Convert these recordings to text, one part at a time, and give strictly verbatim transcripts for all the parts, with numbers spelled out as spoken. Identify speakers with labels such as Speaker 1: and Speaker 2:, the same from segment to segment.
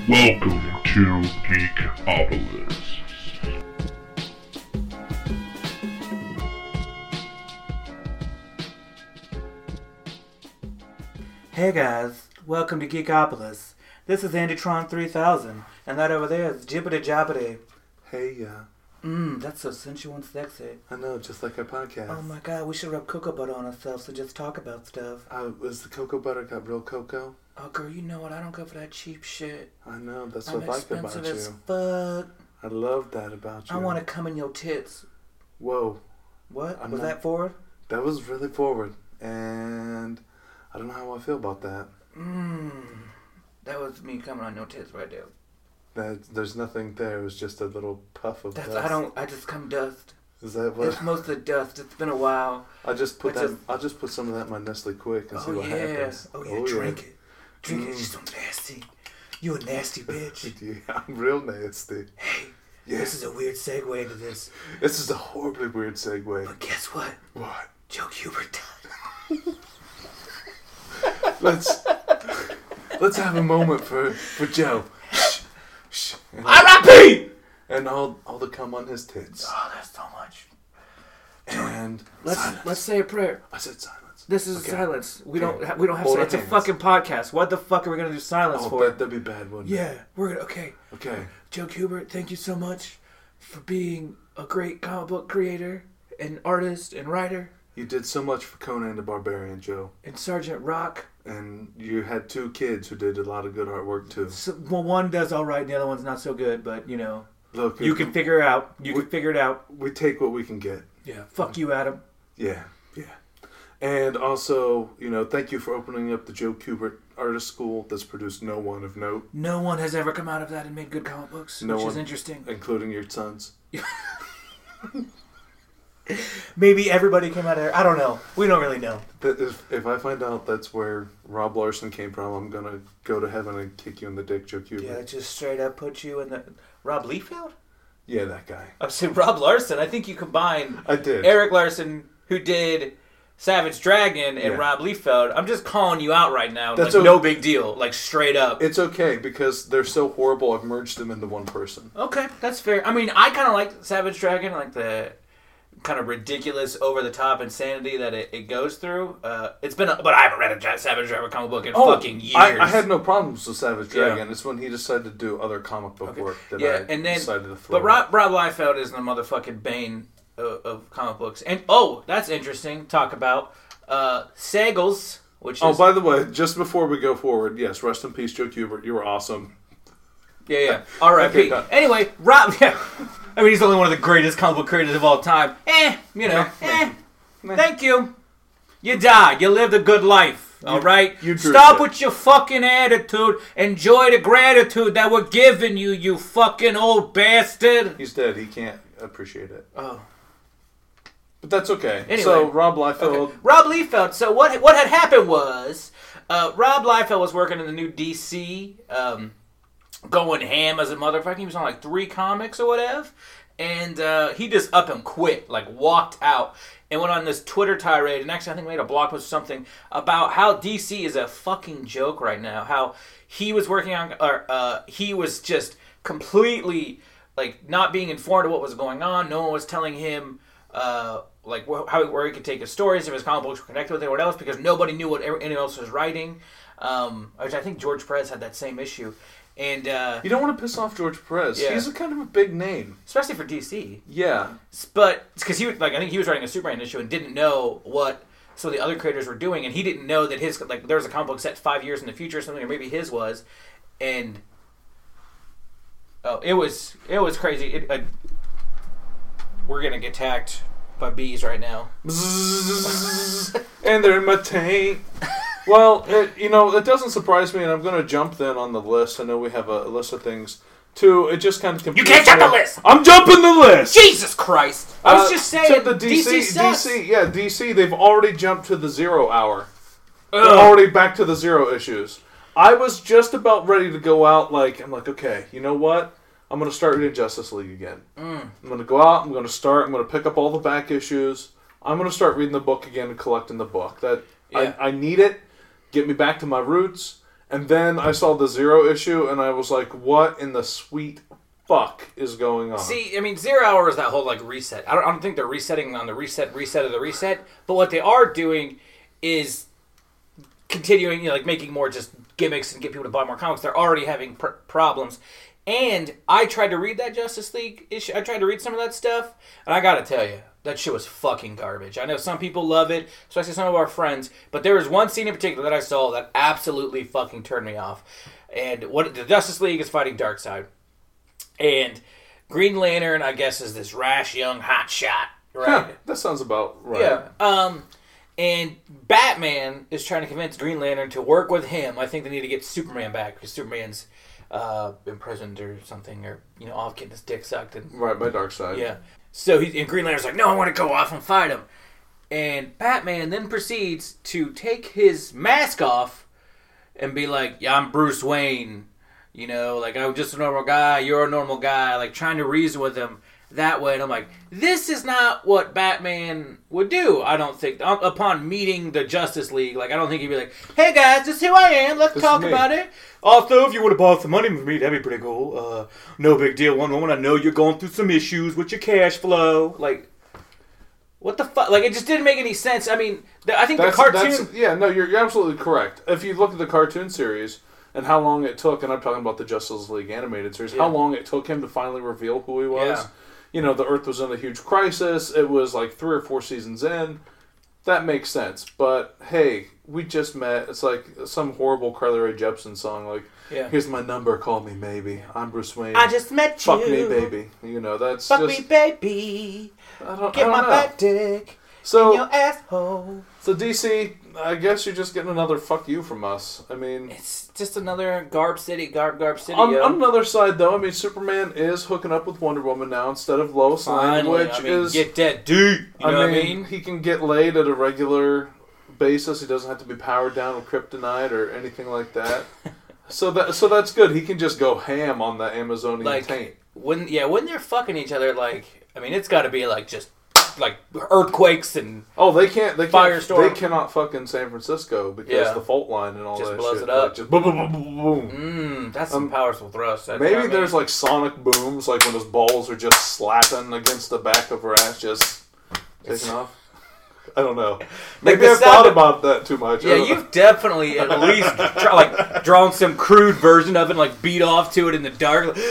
Speaker 1: Welcome to Geekopolis.
Speaker 2: Hey guys, welcome to Geekopolis. This is Andytron three thousand, and that over there is Jibbity Jabbity.
Speaker 3: Hey, yeah.
Speaker 2: Mmm, that's so sensual and sexy.
Speaker 3: I know, just like our podcast.
Speaker 2: Oh my god, we should rub cocoa butter on ourselves and just talk about stuff.
Speaker 3: Uh, was the cocoa butter got real cocoa?
Speaker 2: Oh girl, you know what? I don't go for that cheap shit.
Speaker 3: I know, that's
Speaker 2: I'm
Speaker 3: what I like about
Speaker 2: expensive as
Speaker 3: you.
Speaker 2: fuck.
Speaker 3: I love that about you.
Speaker 2: I want to come in your tits.
Speaker 3: Whoa.
Speaker 2: What?
Speaker 3: I'm
Speaker 2: was
Speaker 3: not-
Speaker 2: that forward?
Speaker 3: That was really forward. And I don't know how I feel about that.
Speaker 2: Mmm. That was me coming on your tits right there.
Speaker 3: That there's nothing there. It was just a little puff of
Speaker 2: That's,
Speaker 3: dust.
Speaker 2: I don't, I just come dust.
Speaker 3: Is that what?
Speaker 2: It's mostly dust. It's been a while.
Speaker 3: I just put
Speaker 2: I
Speaker 3: that.
Speaker 2: just-
Speaker 3: I'll just put some of that in my Nestle Quick and see
Speaker 2: Oh
Speaker 3: what
Speaker 2: yeah.
Speaker 3: happens.
Speaker 2: Oh yeah, drink it. Drink it. You're
Speaker 3: Mm.
Speaker 2: so nasty. You a nasty bitch.
Speaker 3: Yeah, I'm real nasty.
Speaker 2: Hey,
Speaker 3: Yeah.
Speaker 2: this is a weird segue to this.
Speaker 3: This is a horribly weird segue.
Speaker 2: But guess what?
Speaker 3: What?
Speaker 2: Joe Hubert died.
Speaker 3: Let's let's have a moment for for Joe. Shh, shh. And,
Speaker 2: R I P
Speaker 3: and all all the cum on his tits.
Speaker 2: Oh, that's so much.
Speaker 3: And
Speaker 2: Let's
Speaker 3: silence.
Speaker 2: let's say a prayer.
Speaker 3: I said silence.
Speaker 2: This is
Speaker 3: Okay.
Speaker 2: silence. We
Speaker 3: Okay.
Speaker 2: don't ha- we don't have
Speaker 3: Hold
Speaker 2: to.
Speaker 3: our
Speaker 2: It's a
Speaker 3: hands.
Speaker 2: fucking podcast. What the fuck are we gonna do silence
Speaker 3: Oh,
Speaker 2: for?
Speaker 3: that, that'd be bad, wouldn't it?
Speaker 2: Yeah, we're gonna. Okay,
Speaker 3: Okay.
Speaker 2: Joe Hubert, thank you so much for being a great comic book creator and artist and writer.
Speaker 3: You did so much for Conan the Barbarian, Joe.
Speaker 2: And Sergeant Rock.
Speaker 3: And you had two kids who did a lot of good artwork too.
Speaker 2: So, well, one does all right, and the other one's not so good. But you know,
Speaker 3: Look,
Speaker 2: you can figure it out. You
Speaker 3: we-
Speaker 2: can figure it out.
Speaker 3: we take what we can get.
Speaker 2: Yeah. Fuck you, Adam.
Speaker 3: Yeah, yeah. And also, you know, thank you for opening up the Joe Kubert Artist School that's produced no one of note,
Speaker 2: No one has ever come out of that and made good comic books,
Speaker 3: No
Speaker 2: which
Speaker 3: one.
Speaker 2: is interesting.
Speaker 3: including your sons.
Speaker 2: Maybe everybody came out of there. I don't know. We don't really know.
Speaker 3: That if, if I find out that's where Rob Larson came from, I'm going to go to heaven and kick you in the dick, Joe Kubert.
Speaker 2: Yeah, just straight up put you in the... Rob Liefeld?
Speaker 3: Yeah, that guy.
Speaker 2: I said Rob Larson. I think you combined
Speaker 3: I did.
Speaker 2: Eric Larson, who did Savage Dragon, and
Speaker 3: Yeah.
Speaker 2: Rob Liefeld. I'm just calling you out right now.
Speaker 3: That's
Speaker 2: like,
Speaker 3: o-
Speaker 2: no big deal. Like, straight up.
Speaker 3: It's okay because they're so horrible, I've merged them into one person.
Speaker 2: Okay, that's fair. I mean, I kind of like Savage Dragon, like the kind of ridiculous, over-the-top insanity that it, it goes through. Uh, it's been, a, but I haven't read a Ja- Savage Dragon comic book in fucking years.
Speaker 3: Oh, I, I had no problems with Savage Dragon.
Speaker 2: Yeah.
Speaker 3: It's when he decided to do other comic book
Speaker 2: Okay.
Speaker 3: work that
Speaker 2: Yeah,
Speaker 3: I
Speaker 2: and then-
Speaker 3: decided to throw
Speaker 2: But Rob, Rob Liefeld is the motherfucking bane of, of comic books. And, oh, that's interesting. Talk about uh, Sagels, which is...
Speaker 3: Oh, by the way, just before we go forward, yes, rest in peace, Joe Kubert. You were awesome.
Speaker 2: Yeah, yeah. R I P
Speaker 3: Okay, done.
Speaker 2: Anyway, Rob... Yeah, I mean, he's only one of the greatest comic book creators of all time. Eh, you know, eh.
Speaker 3: Meh.
Speaker 2: Thank you. You died. You lived a good life. All right?
Speaker 3: you drew
Speaker 2: Stop
Speaker 3: it.
Speaker 2: with your fucking attitude. Enjoy the gratitude that we're giving you, you fucking old bastard.
Speaker 3: He's dead. He can't appreciate it.
Speaker 2: Oh.
Speaker 3: But that's okay.
Speaker 2: Anyway.
Speaker 3: So, Rob Liefeld...
Speaker 2: Okay. Rob Liefeld. So what what had happened was uh, Rob Liefeld was working in the new D C, um, going ham as a motherfucker. He was on like three comics or whatever. And uh, he just up and quit, like walked out and went on this Twitter tirade. And actually, I think made a blog post or something about how D C is a fucking joke right now. How he was working on, or uh, he was just completely like not being informed of what was going on. No one was telling him uh, like wh- how where he could take his stories, if his comic books were connected with it, or what else, because nobody knew what anyone else was writing. Um, which I think George Perez had that same issue. And uh,
Speaker 3: You don't want to piss off George Perez.
Speaker 2: Yeah.
Speaker 3: He's a kind of a big name.
Speaker 2: especially for D C.
Speaker 3: Yeah.
Speaker 2: But it's because he was like I think he was writing a Superman issue and didn't know what some of the other creators were doing, and he didn't know that his like there was a comic book set five years in the future or something, or maybe his was, and oh, it was it was crazy. It, uh, we're gonna get attacked by bees right now.
Speaker 3: And they're in my tank. Well, it, you know, it doesn't surprise me, and I'm going to jump then on the list. I know we have a, a list of things. Two, it just kind of
Speaker 2: You
Speaker 3: confuses
Speaker 2: can't jump
Speaker 3: me.
Speaker 2: the list.
Speaker 3: I'm jumping the list.
Speaker 2: Jesus Christ! I was
Speaker 3: Uh,
Speaker 2: just saying
Speaker 3: so the D C,
Speaker 2: D C sucks.
Speaker 3: D C, yeah, D C. They've already jumped to the zero hour. They're
Speaker 2: Ugh.
Speaker 3: already back to the zero issues. I was just about ready to go out. Like I'm like, okay, you know what? I'm going to start reading Justice League again.
Speaker 2: Mm.
Speaker 3: I'm going to go out. I'm going to start. I'm going to pick up all the back issues. I'm going to start reading the book again and collecting the book. That
Speaker 2: Yeah.
Speaker 3: I, I need it. Get me back to my roots. And then I saw the Zero issue, and I was like, what in the sweet fuck is going on?
Speaker 2: See, I mean, Zero Hour is that whole, like, reset. I don't, I don't think they're resetting on the reset, reset of the reset. But what they are doing is continuing, you know, like, making more just gimmicks and get people to buy more comics. They're already having pr- problems. And I tried to read that Justice League issue. I tried to read some of that stuff, and I gotta tell you, that shit was fucking garbage. I know some people love it, especially some of our friends, but there was one scene in particular that I saw that absolutely fucking turned me off. And what the Justice League is fighting Darkseid. And Green Lantern, I guess, is this rash young hotshot, right?
Speaker 3: Huh, that sounds about right.
Speaker 2: Yeah. Um, and Batman is trying to convince Green Lantern to work with him. I think they need to get Superman back because Superman's uh, imprisoned or something, or you know, off getting his dick sucked. And,
Speaker 3: right, by Darkseid.
Speaker 2: Yeah. So he and Green Lantern's like, no, I want to go off and fight him. And Batman then proceeds to take his mask off and be like, yeah, I'm Bruce Wayne. You know, like, I'm just a normal guy, you're a normal guy. Like, trying to reason with him that way. And I'm like, this is not what Batman would do, I don't think. Upon meeting the Justice League, like, I don't think he'd be like, hey, guys, this is who I am. Let's
Speaker 3: this
Speaker 2: talk about it. Also, if you would have bought some money from me, that'd be pretty cool. Uh, no big deal. One moment, I know you're going through some issues with your cash flow. Like, what the fuck? Like, it just didn't make any sense. I mean, the, I think
Speaker 3: that's,
Speaker 2: the cartoon...
Speaker 3: That's, yeah, no, you're, you're absolutely correct. If you look at the cartoon series and how long it took, and I'm talking about the Justice League animated series,
Speaker 2: yeah.
Speaker 3: how long it took him to finally reveal who he was.
Speaker 2: Yeah.
Speaker 3: You know, the Earth was in a huge crisis. It was like three or four seasons in. That makes sense. But, hey, we just met. It's like some horrible Carly Rae Jepsen song. Like,
Speaker 2: yeah.
Speaker 3: here's my number, call me maybe. I'm Bruce Wayne.
Speaker 2: I just met
Speaker 3: Fuck
Speaker 2: you.
Speaker 3: Fuck me, baby. You know, that's
Speaker 2: Fuck
Speaker 3: just...
Speaker 2: me, baby.
Speaker 3: I don't,
Speaker 2: Get
Speaker 3: I don't
Speaker 2: my
Speaker 3: know.
Speaker 2: back dick
Speaker 3: so,
Speaker 2: in your asshole.
Speaker 3: So, D C, I guess you're just getting another fuck you from us. I mean...
Speaker 2: It's just another Garb City, Garb, Garb City,
Speaker 3: On,
Speaker 2: yo.
Speaker 3: on another side, though, I mean, Superman is hooking up with Wonder Woman now instead of Lois Lane,
Speaker 2: Finally,
Speaker 3: which
Speaker 2: I mean,
Speaker 3: is...
Speaker 2: get that deep. You know
Speaker 3: I
Speaker 2: what
Speaker 3: mean,
Speaker 2: I mean?
Speaker 3: he can get laid at a regular basis. He doesn't have to be powered down with kryptonite or anything like that. so that so that's good. He can just go ham on that Amazonian
Speaker 2: Like,
Speaker 3: taint.
Speaker 2: when yeah, when they're fucking each other, like, I mean, it's got to be like just like earthquakes and
Speaker 3: Oh, they can't. They can't.
Speaker 2: Firestorm.
Speaker 3: They cannot fuck in San Francisco because
Speaker 2: Yeah.
Speaker 3: the fault line and all
Speaker 2: Just
Speaker 3: that
Speaker 2: blows
Speaker 3: shit.
Speaker 2: it up.
Speaker 3: Like, just boom, boom, boom, boom, boom.
Speaker 2: mm, that's some
Speaker 3: Um,
Speaker 2: powerful thrust. That's
Speaker 3: Maybe
Speaker 2: what I mean.
Speaker 3: there's like sonic booms, like when his balls are just slapping against the back of her ass, just taking off. I don't know. Maybe
Speaker 2: the
Speaker 3: I've
Speaker 2: sound
Speaker 3: thought
Speaker 2: of-
Speaker 3: about that too much. I
Speaker 2: Yeah,
Speaker 3: don't know.
Speaker 2: you've definitely at least try, like drawn some crude version of it, and, like beat off to it in the dark. Like,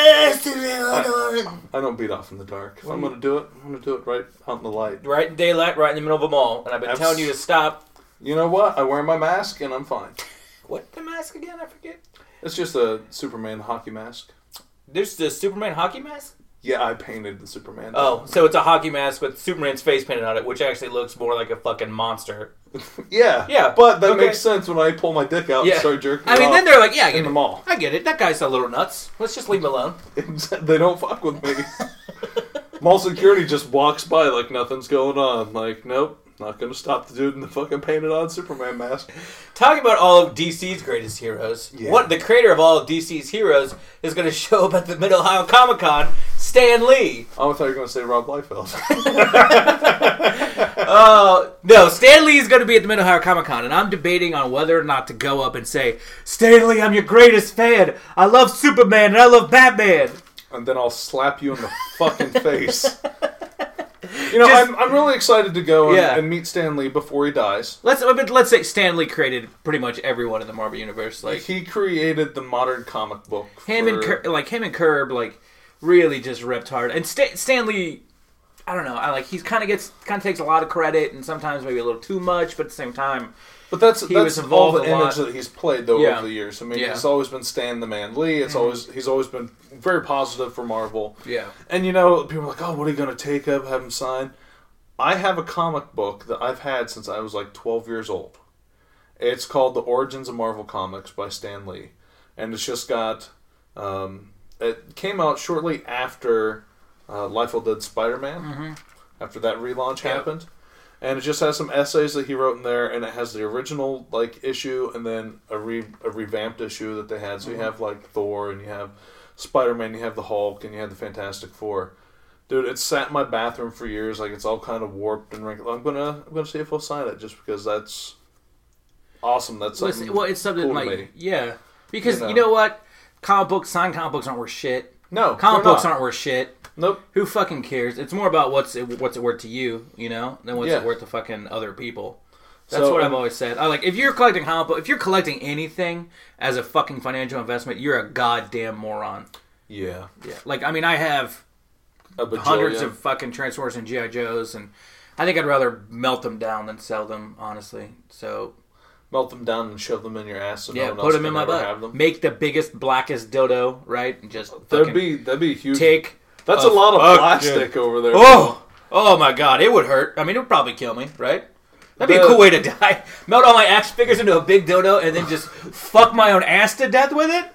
Speaker 3: I don't beat off in the dark. If I'm going to do it, I'm going to do it right out in the light.
Speaker 2: right in daylight, right in the middle of a mall, and I've been
Speaker 3: Abs-
Speaker 2: telling you to stop.
Speaker 3: You know what? I wear my mask and I'm fine.
Speaker 2: What the mask again? I forget.
Speaker 3: It's just a Superman hockey mask.
Speaker 2: There's the Superman hockey mask.
Speaker 3: Yeah, I painted the Superman.
Speaker 2: Oh, so it's a hockey mask with Superman's face painted on it, which actually looks more like a fucking monster.
Speaker 3: yeah.
Speaker 2: Yeah,
Speaker 3: But that
Speaker 2: okay.
Speaker 3: makes sense when I pull my dick out
Speaker 2: Yeah.
Speaker 3: and start jerking
Speaker 2: I mean,
Speaker 3: off
Speaker 2: then they're like, yeah, I get
Speaker 3: in the
Speaker 2: it.
Speaker 3: mall.
Speaker 2: I get it. That guy's a little nuts. Let's just leave him alone.
Speaker 3: They don't fuck with me. Mall security just walks by like nothing's going on. Like, nope, not going to stop the dude in the fucking painted on Superman mask.
Speaker 2: Talking about all of D C's greatest heroes,
Speaker 3: Yeah.
Speaker 2: what the creator of all of D C's heroes is going to show up at the Mid Ohio Comic Con, Stan Lee.
Speaker 3: Oh, I thought you were going to say Rob Liefeld.
Speaker 2: Uh, no, Stan Lee is going to be at the Mid Ohio Comic Con, and I'm debating on whether or not to go up and say, Stan Lee, I'm your greatest fan. I love Superman and I love Batman.
Speaker 3: And then I'll slap you in the fucking face. You know,
Speaker 2: Just-
Speaker 3: I'm, I'm really excited to go and,
Speaker 2: Yeah.
Speaker 3: and meet Stan Lee before he dies.
Speaker 2: Let's but let's say Stan Lee created pretty much everyone in the Marvel universe. Like
Speaker 3: He created the modern comic book.
Speaker 2: him
Speaker 3: for-
Speaker 2: and Cur- like him and Curb, like really just ripped hard. And Sta- Stan Lee, I don't know. I like he's kind of gets kind of takes a lot of credit and sometimes maybe a little too much, but at the same time,
Speaker 3: But that's
Speaker 2: he
Speaker 3: that's
Speaker 2: was
Speaker 3: all
Speaker 2: involved
Speaker 3: the
Speaker 2: in a
Speaker 3: image
Speaker 2: lot.
Speaker 3: that he's played though
Speaker 2: Yeah.
Speaker 3: over the years. I mean,
Speaker 2: Yeah.
Speaker 3: it's always been Stan the Man Lee. It's
Speaker 2: Mhm.
Speaker 3: always he's always been very positive for Marvel.
Speaker 2: yeah,
Speaker 3: And you know, people are like, "Oh, what are you going to take up? Have him sign?" I have a comic book that I've had since I was like twelve years old. It's called The Origins of Marvel Comics by Stan Lee, and it's just got. Um, it came out shortly after uh, Liefeld did Spider-Man.
Speaker 2: mm-hmm.
Speaker 3: After that relaunch
Speaker 2: Yep.
Speaker 3: happened. And it just has some essays that he wrote in there, and it has the original like issue and then a re a revamped issue that they had. So
Speaker 2: Mm-hmm.
Speaker 3: you have like Thor, and you have Spider-Man, you have the Hulk, and you have the Fantastic Four. Dude, it's sat in my bathroom for years. Like it's all kind of warped and wrinkled. I'm gonna I'm gonna see if he'll sign it just because that's awesome. That's something
Speaker 2: Listen, well, it's something
Speaker 3: cool to
Speaker 2: like
Speaker 3: me.
Speaker 2: yeah, because
Speaker 3: You know.
Speaker 2: you know what, comic books, signed comic books aren't worth shit.
Speaker 3: No,
Speaker 2: Comic
Speaker 3: they're
Speaker 2: books
Speaker 3: not.
Speaker 2: aren't worth shit.
Speaker 3: Nope.
Speaker 2: Who fucking cares? It's more about what's it, what's it worth to you, you know, than what's
Speaker 3: Yeah.
Speaker 2: it worth to fucking other people. That's
Speaker 3: So,
Speaker 2: what I've
Speaker 3: and-
Speaker 2: always said. I like if you're collecting comic book, if you're collecting anything as a fucking financial investment, you're a goddamn moron.
Speaker 3: Yeah.
Speaker 2: Yeah, like I mean, I have
Speaker 3: A bajillion.
Speaker 2: hundreds of fucking Transformers and G I Joes, and I think I'd rather melt them down than sell them, honestly. So
Speaker 3: Melt them down and shove them in your ass so
Speaker 2: yeah,
Speaker 3: no one
Speaker 2: put
Speaker 3: else
Speaker 2: them
Speaker 3: can
Speaker 2: in my
Speaker 3: ever
Speaker 2: butt.
Speaker 3: have them.
Speaker 2: Make the biggest, blackest dildo, right? And just
Speaker 3: That'd
Speaker 2: fucking
Speaker 3: be that'd be huge.
Speaker 2: take.
Speaker 3: That's
Speaker 2: a
Speaker 3: a lot of
Speaker 2: fucking-
Speaker 3: plastic over there.
Speaker 2: Oh, oh my god, it would hurt. I mean, it would probably kill me, right? That'd be
Speaker 3: The-
Speaker 2: a cool way to die. Melt all my action figures into a big dildo and then just fuck my own ass to death with it?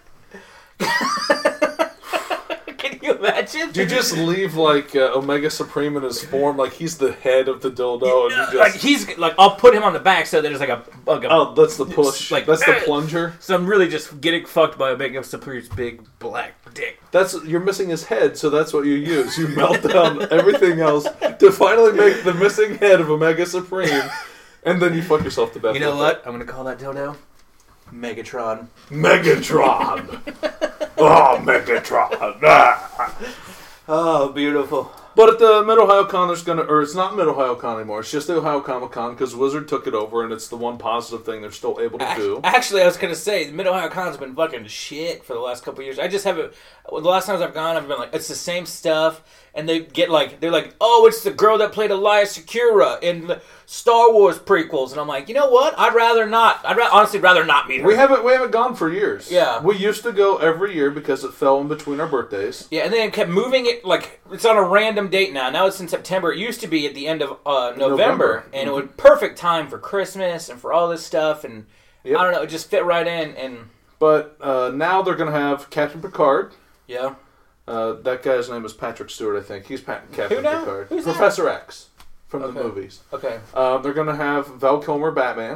Speaker 2: Can you imagine?
Speaker 3: Do you just leave like uh, Omega Supreme in his form, like he's the head of the dildo, and you just
Speaker 2: like he's like, I'll put him on the back so there's like a, like a
Speaker 3: oh, that's the push,
Speaker 2: like,
Speaker 3: that's the
Speaker 2: eh.
Speaker 3: plunger.
Speaker 2: so I'm really just getting fucked by a big Supreme's big black dick.
Speaker 3: That's you're missing his head, so that's what you use. You melt down everything else to finally make the missing head of Omega Supreme, and then you fuck yourself to death.
Speaker 2: You know
Speaker 3: with
Speaker 2: what? I'm gonna call that dildo Megatron.
Speaker 3: it. Megatron. Oh, Megatron. Ah.
Speaker 2: Oh, beautiful.
Speaker 3: But at the Mid Ohio Con, there's gonna, or it's not Mid Ohio Con anymore. It's just the Ohio Comic Con because Wizard took it over, and it's the one positive thing they're still able to do.
Speaker 2: Actually, I was gonna say the Mid Ohio Con's been fucking shit for the last couple of years. I just haven't. Well, the last times I've gone, I've been like, it's the same stuff, and they get like, they're like, oh, it's the girl that played Elias Sakura in the Star Wars prequels, and I'm like, you know what? I'd rather not. I'd ra- honestly rather not meet her.
Speaker 3: We haven't we haven't gone for years.
Speaker 2: Yeah.
Speaker 3: we used to go every year because it fell in between our birthdays.
Speaker 2: Yeah, and then it kept moving it, like, it's on a random date now. Now it's in September. It used to be at the end of uh, November,
Speaker 3: November.
Speaker 2: and it was perfect time for Christmas and for all this stuff, and
Speaker 3: Yep.
Speaker 2: I don't know, it just fit right in, and
Speaker 3: But uh, now they're gonna have Captain Picard.
Speaker 2: yeah.
Speaker 3: Uh, that guy's name is Patrick Stewart, I think. He's Pat- Captain
Speaker 2: Who now?
Speaker 3: Picard.
Speaker 2: Who's that?
Speaker 3: Professor X from
Speaker 2: Okay.
Speaker 3: the movies.
Speaker 2: Okay.
Speaker 3: Uh, they're gonna have Val Kilmer Batman.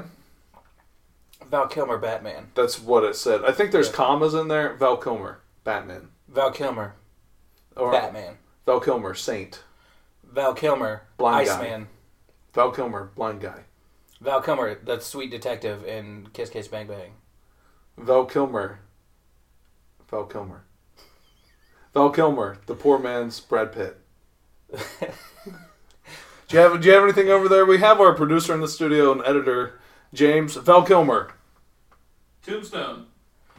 Speaker 2: Val Kilmer, Batman.
Speaker 3: That's what it said. I think there's
Speaker 2: Yeah.
Speaker 3: commas in there. Val Kilmer Batman.
Speaker 2: Val Kilmer,
Speaker 3: Or
Speaker 2: Batman.
Speaker 3: Val Kilmer Saint.
Speaker 2: Val Kilmer,
Speaker 3: Blind guy.
Speaker 2: Iceman.
Speaker 3: Val Kilmer blind guy.
Speaker 2: Val Kilmer, that sweet detective in Kiss Kiss Bang Bang.
Speaker 3: Val Kilmer. Val Kilmer. Val Kilmer, the poor man's Brad Pitt. do you have Do you have anything over there? We have our producer in the studio and editor, James. Val Kilmer.
Speaker 1: Tombstone.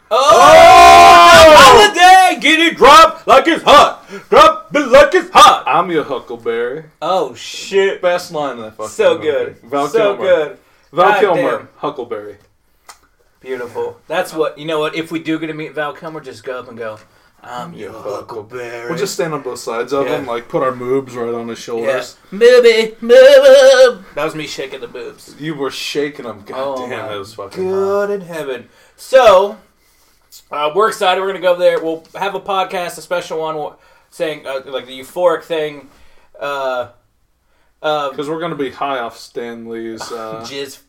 Speaker 2: Oh! Holiday! Get it drop like it's hot! Drop it like it's hot!
Speaker 3: I'm your Huckleberry.
Speaker 2: Oh, shit.
Speaker 3: Best line in that fucking
Speaker 2: So
Speaker 3: movie.
Speaker 2: good.
Speaker 3: Val
Speaker 2: so
Speaker 3: Kilmer.
Speaker 2: good.
Speaker 3: Val
Speaker 2: God
Speaker 3: Kilmer.
Speaker 2: damn.
Speaker 3: Huckleberry.
Speaker 2: Beautiful. That's what, you know what, if we do get to meet Val Kilmer, just go up and go, I'm your Huckleberry.
Speaker 3: We'll just stand on both sides of
Speaker 2: Yeah.
Speaker 3: him, like put our moobs right on his
Speaker 2: Yeah.
Speaker 3: shoulders.
Speaker 2: Movie, move. That was me shaking the boobs.
Speaker 3: You were shaking them. God
Speaker 2: Oh
Speaker 3: damn,
Speaker 2: my
Speaker 3: that was fucking hot.
Speaker 2: good in heaven. So, uh, we're excited. We're going to go there. We'll have a podcast, a special one, we'll- saying, uh, like, the euphoric thing. Uh, uh,
Speaker 3: Because we're going to be high off Stan Lee's. Uh,
Speaker 2: jizz.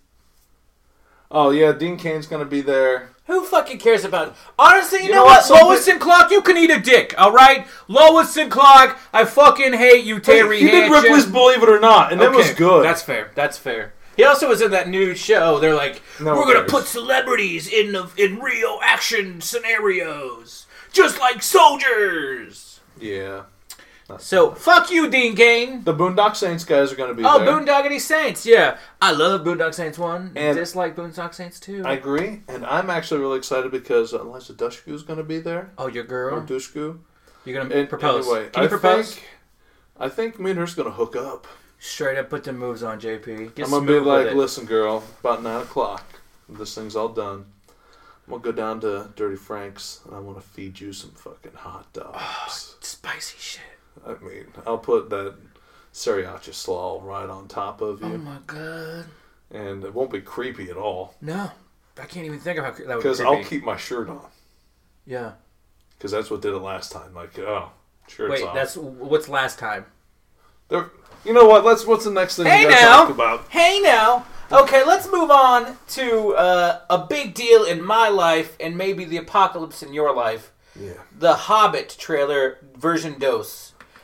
Speaker 3: oh, yeah, Dean Cain's going to be there.
Speaker 2: Who fucking cares about... Honestly, you,
Speaker 3: You
Speaker 2: know,
Speaker 3: know
Speaker 2: what?
Speaker 3: what? Some
Speaker 2: Lois
Speaker 3: bit-
Speaker 2: and Clark, you can eat a dick, all right? Lois and Clark, I fucking hate you, Terry
Speaker 3: he did
Speaker 2: Hatcher.
Speaker 3: Ripley's Believe It or Not, and that was
Speaker 2: Okay,
Speaker 3: good.
Speaker 2: That's fair. That's fair. He also was in that new show. They're like,
Speaker 3: No
Speaker 2: we're
Speaker 3: one
Speaker 2: gonna
Speaker 3: cares.
Speaker 2: put celebrities in the, in real action scenarios, just like soldiers.
Speaker 3: Yeah.
Speaker 2: So fuck you, Dean Cain.
Speaker 3: The Boondock Saints guys are going to be
Speaker 2: Oh,
Speaker 3: there.
Speaker 2: Boondoggity Saints. Yeah, I love Boondock Saints one. And
Speaker 3: And-
Speaker 2: dislike Boondock Saints two.
Speaker 3: I agree, and I'm actually really excited because Eliza Dushku is going to be there.
Speaker 2: oh, your
Speaker 3: Or
Speaker 2: girl.
Speaker 3: Dushku.
Speaker 2: You're gonna
Speaker 3: And,
Speaker 2: propose.
Speaker 3: Anyway,
Speaker 2: Can you
Speaker 3: I
Speaker 2: propose?
Speaker 3: Think, I think me and her's going to hook up.
Speaker 2: Straight up, put the moves on, J P. Get
Speaker 3: I'm going to
Speaker 2: smooth
Speaker 3: be
Speaker 2: with
Speaker 3: like,
Speaker 2: it.
Speaker 3: listen, girl, about nine o'clock, when this thing's all done, I'm going to go down to Dirty Frank's, and I want to feed you some fucking hot dogs.
Speaker 2: Spicy shit.
Speaker 3: I mean, I'll put that Sriracha slaw right on top of
Speaker 2: Oh
Speaker 3: you,
Speaker 2: my god.
Speaker 3: and it won't be creepy at all,
Speaker 2: No, I can't even think of how cre- that would be.
Speaker 3: because
Speaker 2: creepy.
Speaker 3: I'll keep my shirt on,
Speaker 2: Yeah.
Speaker 3: because that's what did it last time. Like, oh, shirt's
Speaker 2: Wait,
Speaker 3: off.
Speaker 2: that's what's last time?
Speaker 3: There, you know what? Let's. What's the next thing
Speaker 2: Hey
Speaker 3: we gotta
Speaker 2: now.
Speaker 3: talk about?
Speaker 2: Hey now. Okay, let's move on to uh, a big deal in my life and maybe the apocalypse in your life.
Speaker 3: Yeah.
Speaker 2: The Hobbit trailer version dos.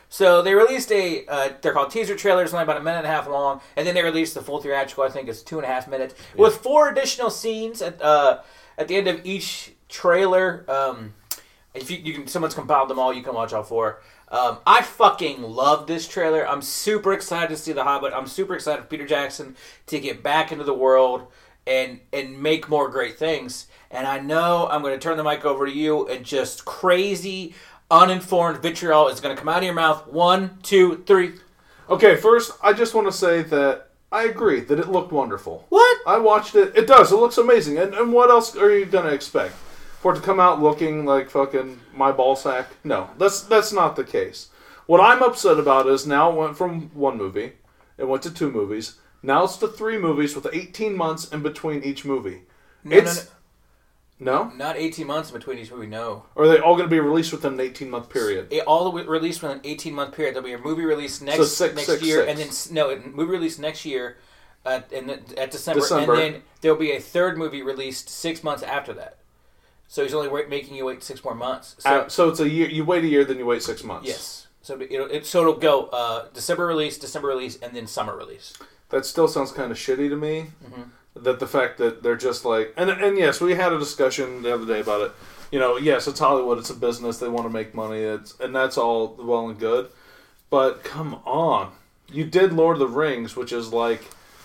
Speaker 2: So they released a, uh, they're called teaser trailers, only about a minute and a half long, and then they released the full theatrical, I think it's two and a half minutes, yeah. with four additional scenes at uh, at the end of each trailer. Um, if you, you can, someone's compiled them all, you can watch all four. Um, I fucking love this trailer. I'm super excited to see The Hobbit. I'm super excited for Peter Jackson to get back into the world and and make more great things. And I know I'm going to turn the mic over to you and just crazy, uninformed vitriol is going to come out of your mouth. One, two, three.
Speaker 3: Okay, first, I just want to say that I agree that it looked wonderful.
Speaker 2: What?
Speaker 3: I watched it. It does. It looks amazing. And, and what else are you going to expect? For it to come out looking like fucking my ball sack? No, that's that's not the case. What I'm upset about is now it went from one movie, it went to two movies, now it's to three movies with eighteen months in between each movie.
Speaker 2: No,
Speaker 3: it's
Speaker 2: no, no.
Speaker 3: No?
Speaker 2: Not eighteen months in between each movie, no.
Speaker 3: Or are they all going to be released within an eighteen-month period?
Speaker 2: It, all the released within an eighteen-month period. There'll be a movie released next
Speaker 3: So six,
Speaker 2: next
Speaker 3: six,
Speaker 2: year,
Speaker 3: six.
Speaker 2: and then no, a movie released next year at, in the, at December,
Speaker 3: December,
Speaker 2: and then there'll be a third movie released six months after that. So he's only wait, making you wait six more months. So,
Speaker 3: Uh, so it's a year. You wait a year, then you wait six months.
Speaker 2: yes. So it'll, it, so it'll go uh, December release, December release, and then summer release.
Speaker 3: That still sounds kind of shitty to me.
Speaker 2: Mm-hmm.
Speaker 3: That the fact that they're just like, and and yes, we had a discussion the other day about it. You know, yes, it's Hollywood, it's a business, they want to make money, it's, and that's all well and good. But come on, you did Lord of the Rings, which is like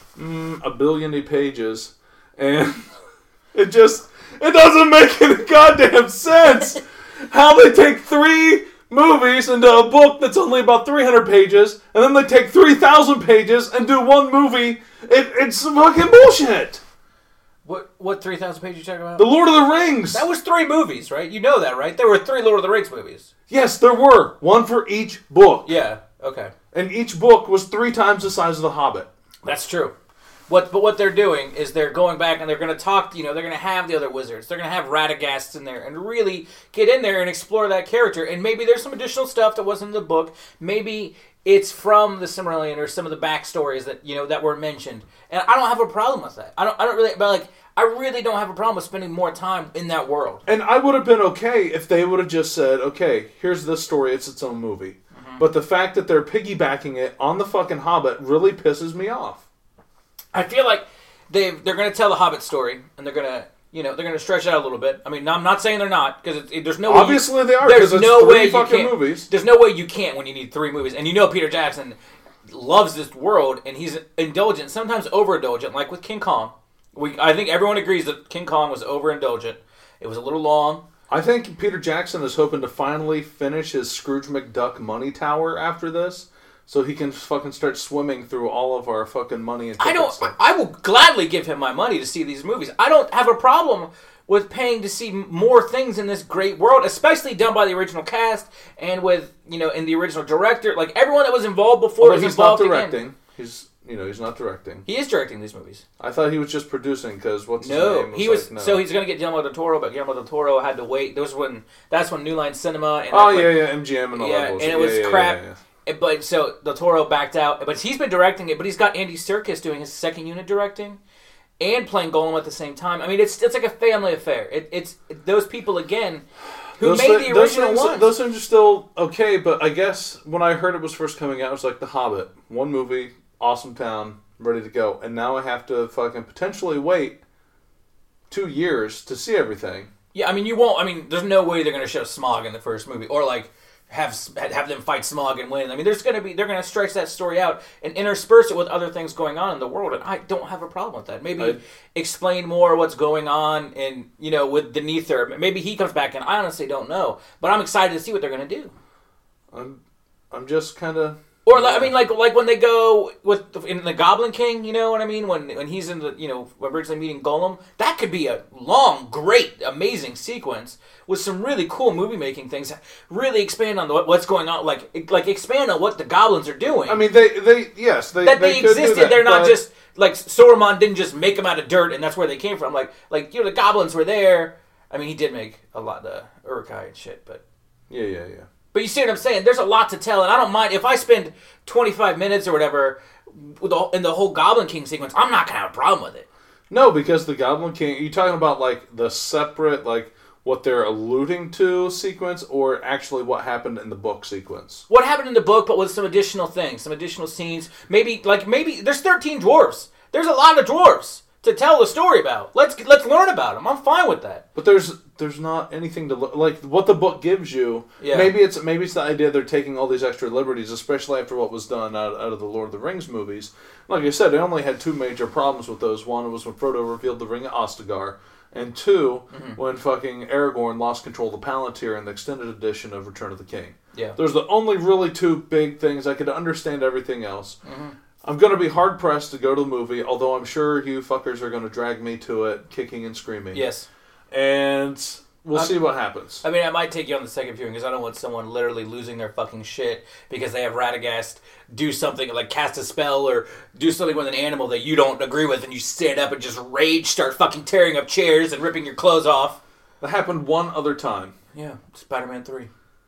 Speaker 3: mm, a billion pages, and it just it doesn't make any goddamn sense how they take three movies into a book that's only about three hundred pages, and then they take three thousand pages and do one movie. It, it's fucking bullshit.
Speaker 2: What what three thousand pages you talking about?
Speaker 3: The Lord of the Rings.
Speaker 2: That was three movies, right? You know that, right? There were three Lord of the Rings movies.
Speaker 3: Yes, there were. One for each book.
Speaker 2: Yeah, okay.
Speaker 3: And each book was three times the size of The Hobbit.
Speaker 2: That's true. What, but what they're doing is they're going back and they're going to talk, you know, they're going to have the other wizards. They're going to have Radagast in there and really get in there and explore that character. And maybe there's some additional stuff that wasn't in the book. Maybe it's from the Silmarillion or some of the backstories that, you know, that were mentioned. And I don't have a problem with that. I don't I don't really, but like, I really don't have a problem with spending more time in that world.
Speaker 3: And I would have been okay if they would have just said, okay, here's this story, it's its own movie. Mm-hmm. But the fact that they're piggybacking it on the fucking Hobbit really pisses me off.
Speaker 2: I feel like they they're going to tell the Hobbit story, and they're going to you know they're going to stretch it out a little bit. I mean, I'm not saying they're not because it, there's no way
Speaker 3: obviously
Speaker 2: you,
Speaker 3: they are.
Speaker 2: There's
Speaker 3: it's
Speaker 2: no
Speaker 3: three
Speaker 2: way you
Speaker 3: fucking
Speaker 2: can't.
Speaker 3: Movies.
Speaker 2: There's no way you can't when you need three movies, and you know Peter Jackson loves this world, and he's indulgent, sometimes overindulgent, like with King Kong. We I think everyone agrees that King Kong was overindulgent. It was a little long.
Speaker 3: I think Peter Jackson is hoping to finally finish his Scrooge McDuck money tower after this. So he can fucking start swimming through all of our fucking money and tickets.
Speaker 2: I don't. Stuff. I will gladly give him my money to see these movies. I don't have a problem with paying to see more things in this great world, especially done by the original cast and with you know in the original director, like everyone that was involved before.
Speaker 3: Although
Speaker 2: is
Speaker 3: he's not
Speaker 2: involved
Speaker 3: directing.
Speaker 2: Again.
Speaker 3: He's you know he's not directing.
Speaker 2: He is directing these movies.
Speaker 3: I thought he was just producing because what's his
Speaker 2: no,
Speaker 3: name? Was
Speaker 2: he was.
Speaker 3: like, no.
Speaker 2: So he's going to get Guillermo del Toro, but Guillermo del Toro had to wait. There was when that's when New Line Cinema. And
Speaker 3: oh
Speaker 2: like,
Speaker 3: yeah, yeah, M G M and all
Speaker 2: yeah,
Speaker 3: that bullshit.
Speaker 2: and it was
Speaker 3: yeah, yeah,
Speaker 2: crap.
Speaker 3: Yeah, yeah,
Speaker 2: But so Del Toro backed out, but he's been directing it. But he's got Andy Serkis doing his second unit directing and playing Gollum at the same time. I mean, it's it's like a family affair. It, it's those people again who
Speaker 3: those
Speaker 2: made
Speaker 3: th-
Speaker 2: the original
Speaker 3: those things,
Speaker 2: ones.
Speaker 3: Those things are still okay, but I guess when I heard it was first coming out, it was like The Hobbit, one movie, awesome town, ready to go, and now I have to fucking potentially wait two years to see everything.
Speaker 2: Yeah, I mean, you won't. I mean, there's no way they're going to show Smaug in the first movie, or like. Have have them fight Smaug and win. I mean, there's going to be they're going to stretch that story out and intersperse it with other things going on in the world, and I don't have a problem with that. Maybe I'd, explain more what's going on, and you know, with Denethor. Maybe he comes back, and I honestly don't know, but I'm excited to see what they're going to do.
Speaker 3: I'm I'm just kind of.
Speaker 2: Or yeah. I mean, like like when they go with the, in the Goblin King, you know what I mean? When when he's in the you know originally meeting Gollum, that could be a long, great, amazing sequence with some really cool movie making things. Really expand on the, what's going on, like like expand on what the goblins are doing.
Speaker 3: I mean, they they yes they
Speaker 2: that
Speaker 3: they,
Speaker 2: they
Speaker 3: could
Speaker 2: existed.
Speaker 3: do that,
Speaker 2: They're not
Speaker 3: but...
Speaker 2: just like Sauron didn't just make them out of dirt and that's where they came from. Like like you know the goblins were there. I mean, he did make a lot of Uruk-hai and shit, but
Speaker 3: yeah yeah yeah.
Speaker 2: But you see what I'm saying? There's a lot to tell, and I don't mind if I spend twenty-five minutes or whatever with the, in the whole Goblin King sequence. I'm not gonna have a problem with it.
Speaker 3: No, because the Goblin King, you're talking about like the separate, like what they're alluding to sequence or actually what happened in the book sequence?
Speaker 2: What happened in the book, but with some additional things, some additional scenes. Maybe, like, maybe there's thirteen dwarves. There's a lot of dwarves to tell the story about. Let's let's learn about them. I'm fine with that.
Speaker 3: But there's there's not anything to look like what the book gives you.
Speaker 2: Yeah.
Speaker 3: Maybe it's maybe it's the idea they're taking all these extra liberties, especially after what was done out, out of the Lord of the Rings movies. Like I said, they only had two major problems with those. One was when Frodo revealed the Ring of Ostagar, and two, mm-hmm. when fucking Aragorn lost control of the Palantir in the extended edition of Return of the King.
Speaker 2: Yeah.
Speaker 3: Those are the only really two big things. I could understand everything else. Mm-hmm. I'm going to be hard-pressed to go to the movie, although I'm sure you fuckers are going to drag me to it, kicking and screaming.
Speaker 2: Yes.
Speaker 3: And we'll I'm, see what happens.
Speaker 2: I mean, I might take you on the second viewing, because I don't want someone literally losing their fucking shit because they have Radagast do something, like cast a spell or do something with an animal that you don't agree with, and you stand up and just rage, start fucking tearing up chairs and ripping your clothes off.
Speaker 3: That happened one other time.
Speaker 2: Yeah, Spider-Man three.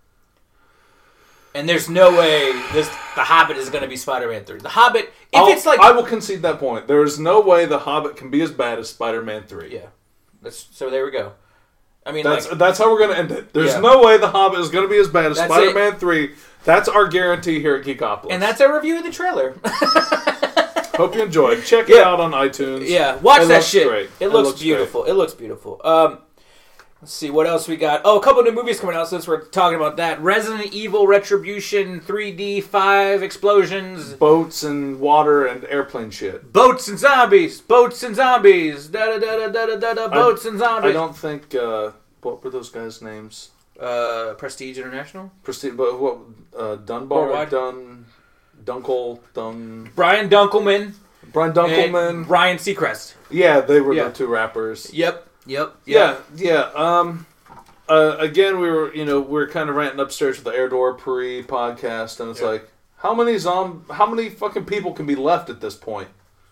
Speaker 2: And there's no way this The Hobbit is going to be Spider-Man three. The Hobbit, if
Speaker 3: I'll,
Speaker 2: it's like...
Speaker 3: I will concede that point. There is no way The Hobbit can be as bad as Spider-Man three.
Speaker 2: Yeah. That's, so there we go. I mean,
Speaker 3: That's
Speaker 2: like...
Speaker 3: that's how we're going to end it. There's
Speaker 2: yeah.
Speaker 3: no way The Hobbit is going to be as bad as
Speaker 2: That's
Speaker 3: Spider-Man
Speaker 2: it.
Speaker 3: three. That's our guarantee here at Geekopolis.
Speaker 2: And that's our review of the trailer.
Speaker 3: Hope you enjoyed. Check it
Speaker 2: yeah.
Speaker 3: out on iTunes.
Speaker 2: Yeah, watch
Speaker 3: it
Speaker 2: that
Speaker 3: looks
Speaker 2: shit.
Speaker 3: Great.
Speaker 2: It,
Speaker 3: it
Speaker 2: looks,
Speaker 3: looks
Speaker 2: beautiful.
Speaker 3: Great.
Speaker 2: It looks beautiful. Um... Let's see, what else we got? Oh, a couple new movies coming out since we're talking about that. Resident Evil Retribution, three D, five explosions.
Speaker 3: Boats and water and airplane shit.
Speaker 2: Boats and zombies. Boats and zombies. Da-da-da-da-da-da-da. Boats
Speaker 3: I,
Speaker 2: and zombies.
Speaker 3: I don't think, uh, what were those guys' names?
Speaker 2: Uh, Prestige International?
Speaker 3: Prestige, but what, uh, Dunbar,
Speaker 2: Worldwide?
Speaker 3: Dun, Dunkel, Dun...
Speaker 2: Brian Dunkelman.
Speaker 3: Brian Dunkelman.
Speaker 2: Ryan Seacrest.
Speaker 3: Yeah, they were
Speaker 2: yeah.
Speaker 3: the two rappers.
Speaker 2: Yep. Yep.
Speaker 3: yep. Yeah, yeah. Um, uh, again, we were, you know, we were kind of ranting upstairs with the Air Door pre-podcast, and it's
Speaker 2: yep.
Speaker 3: like, how many zom- how many fucking people can be left at this point?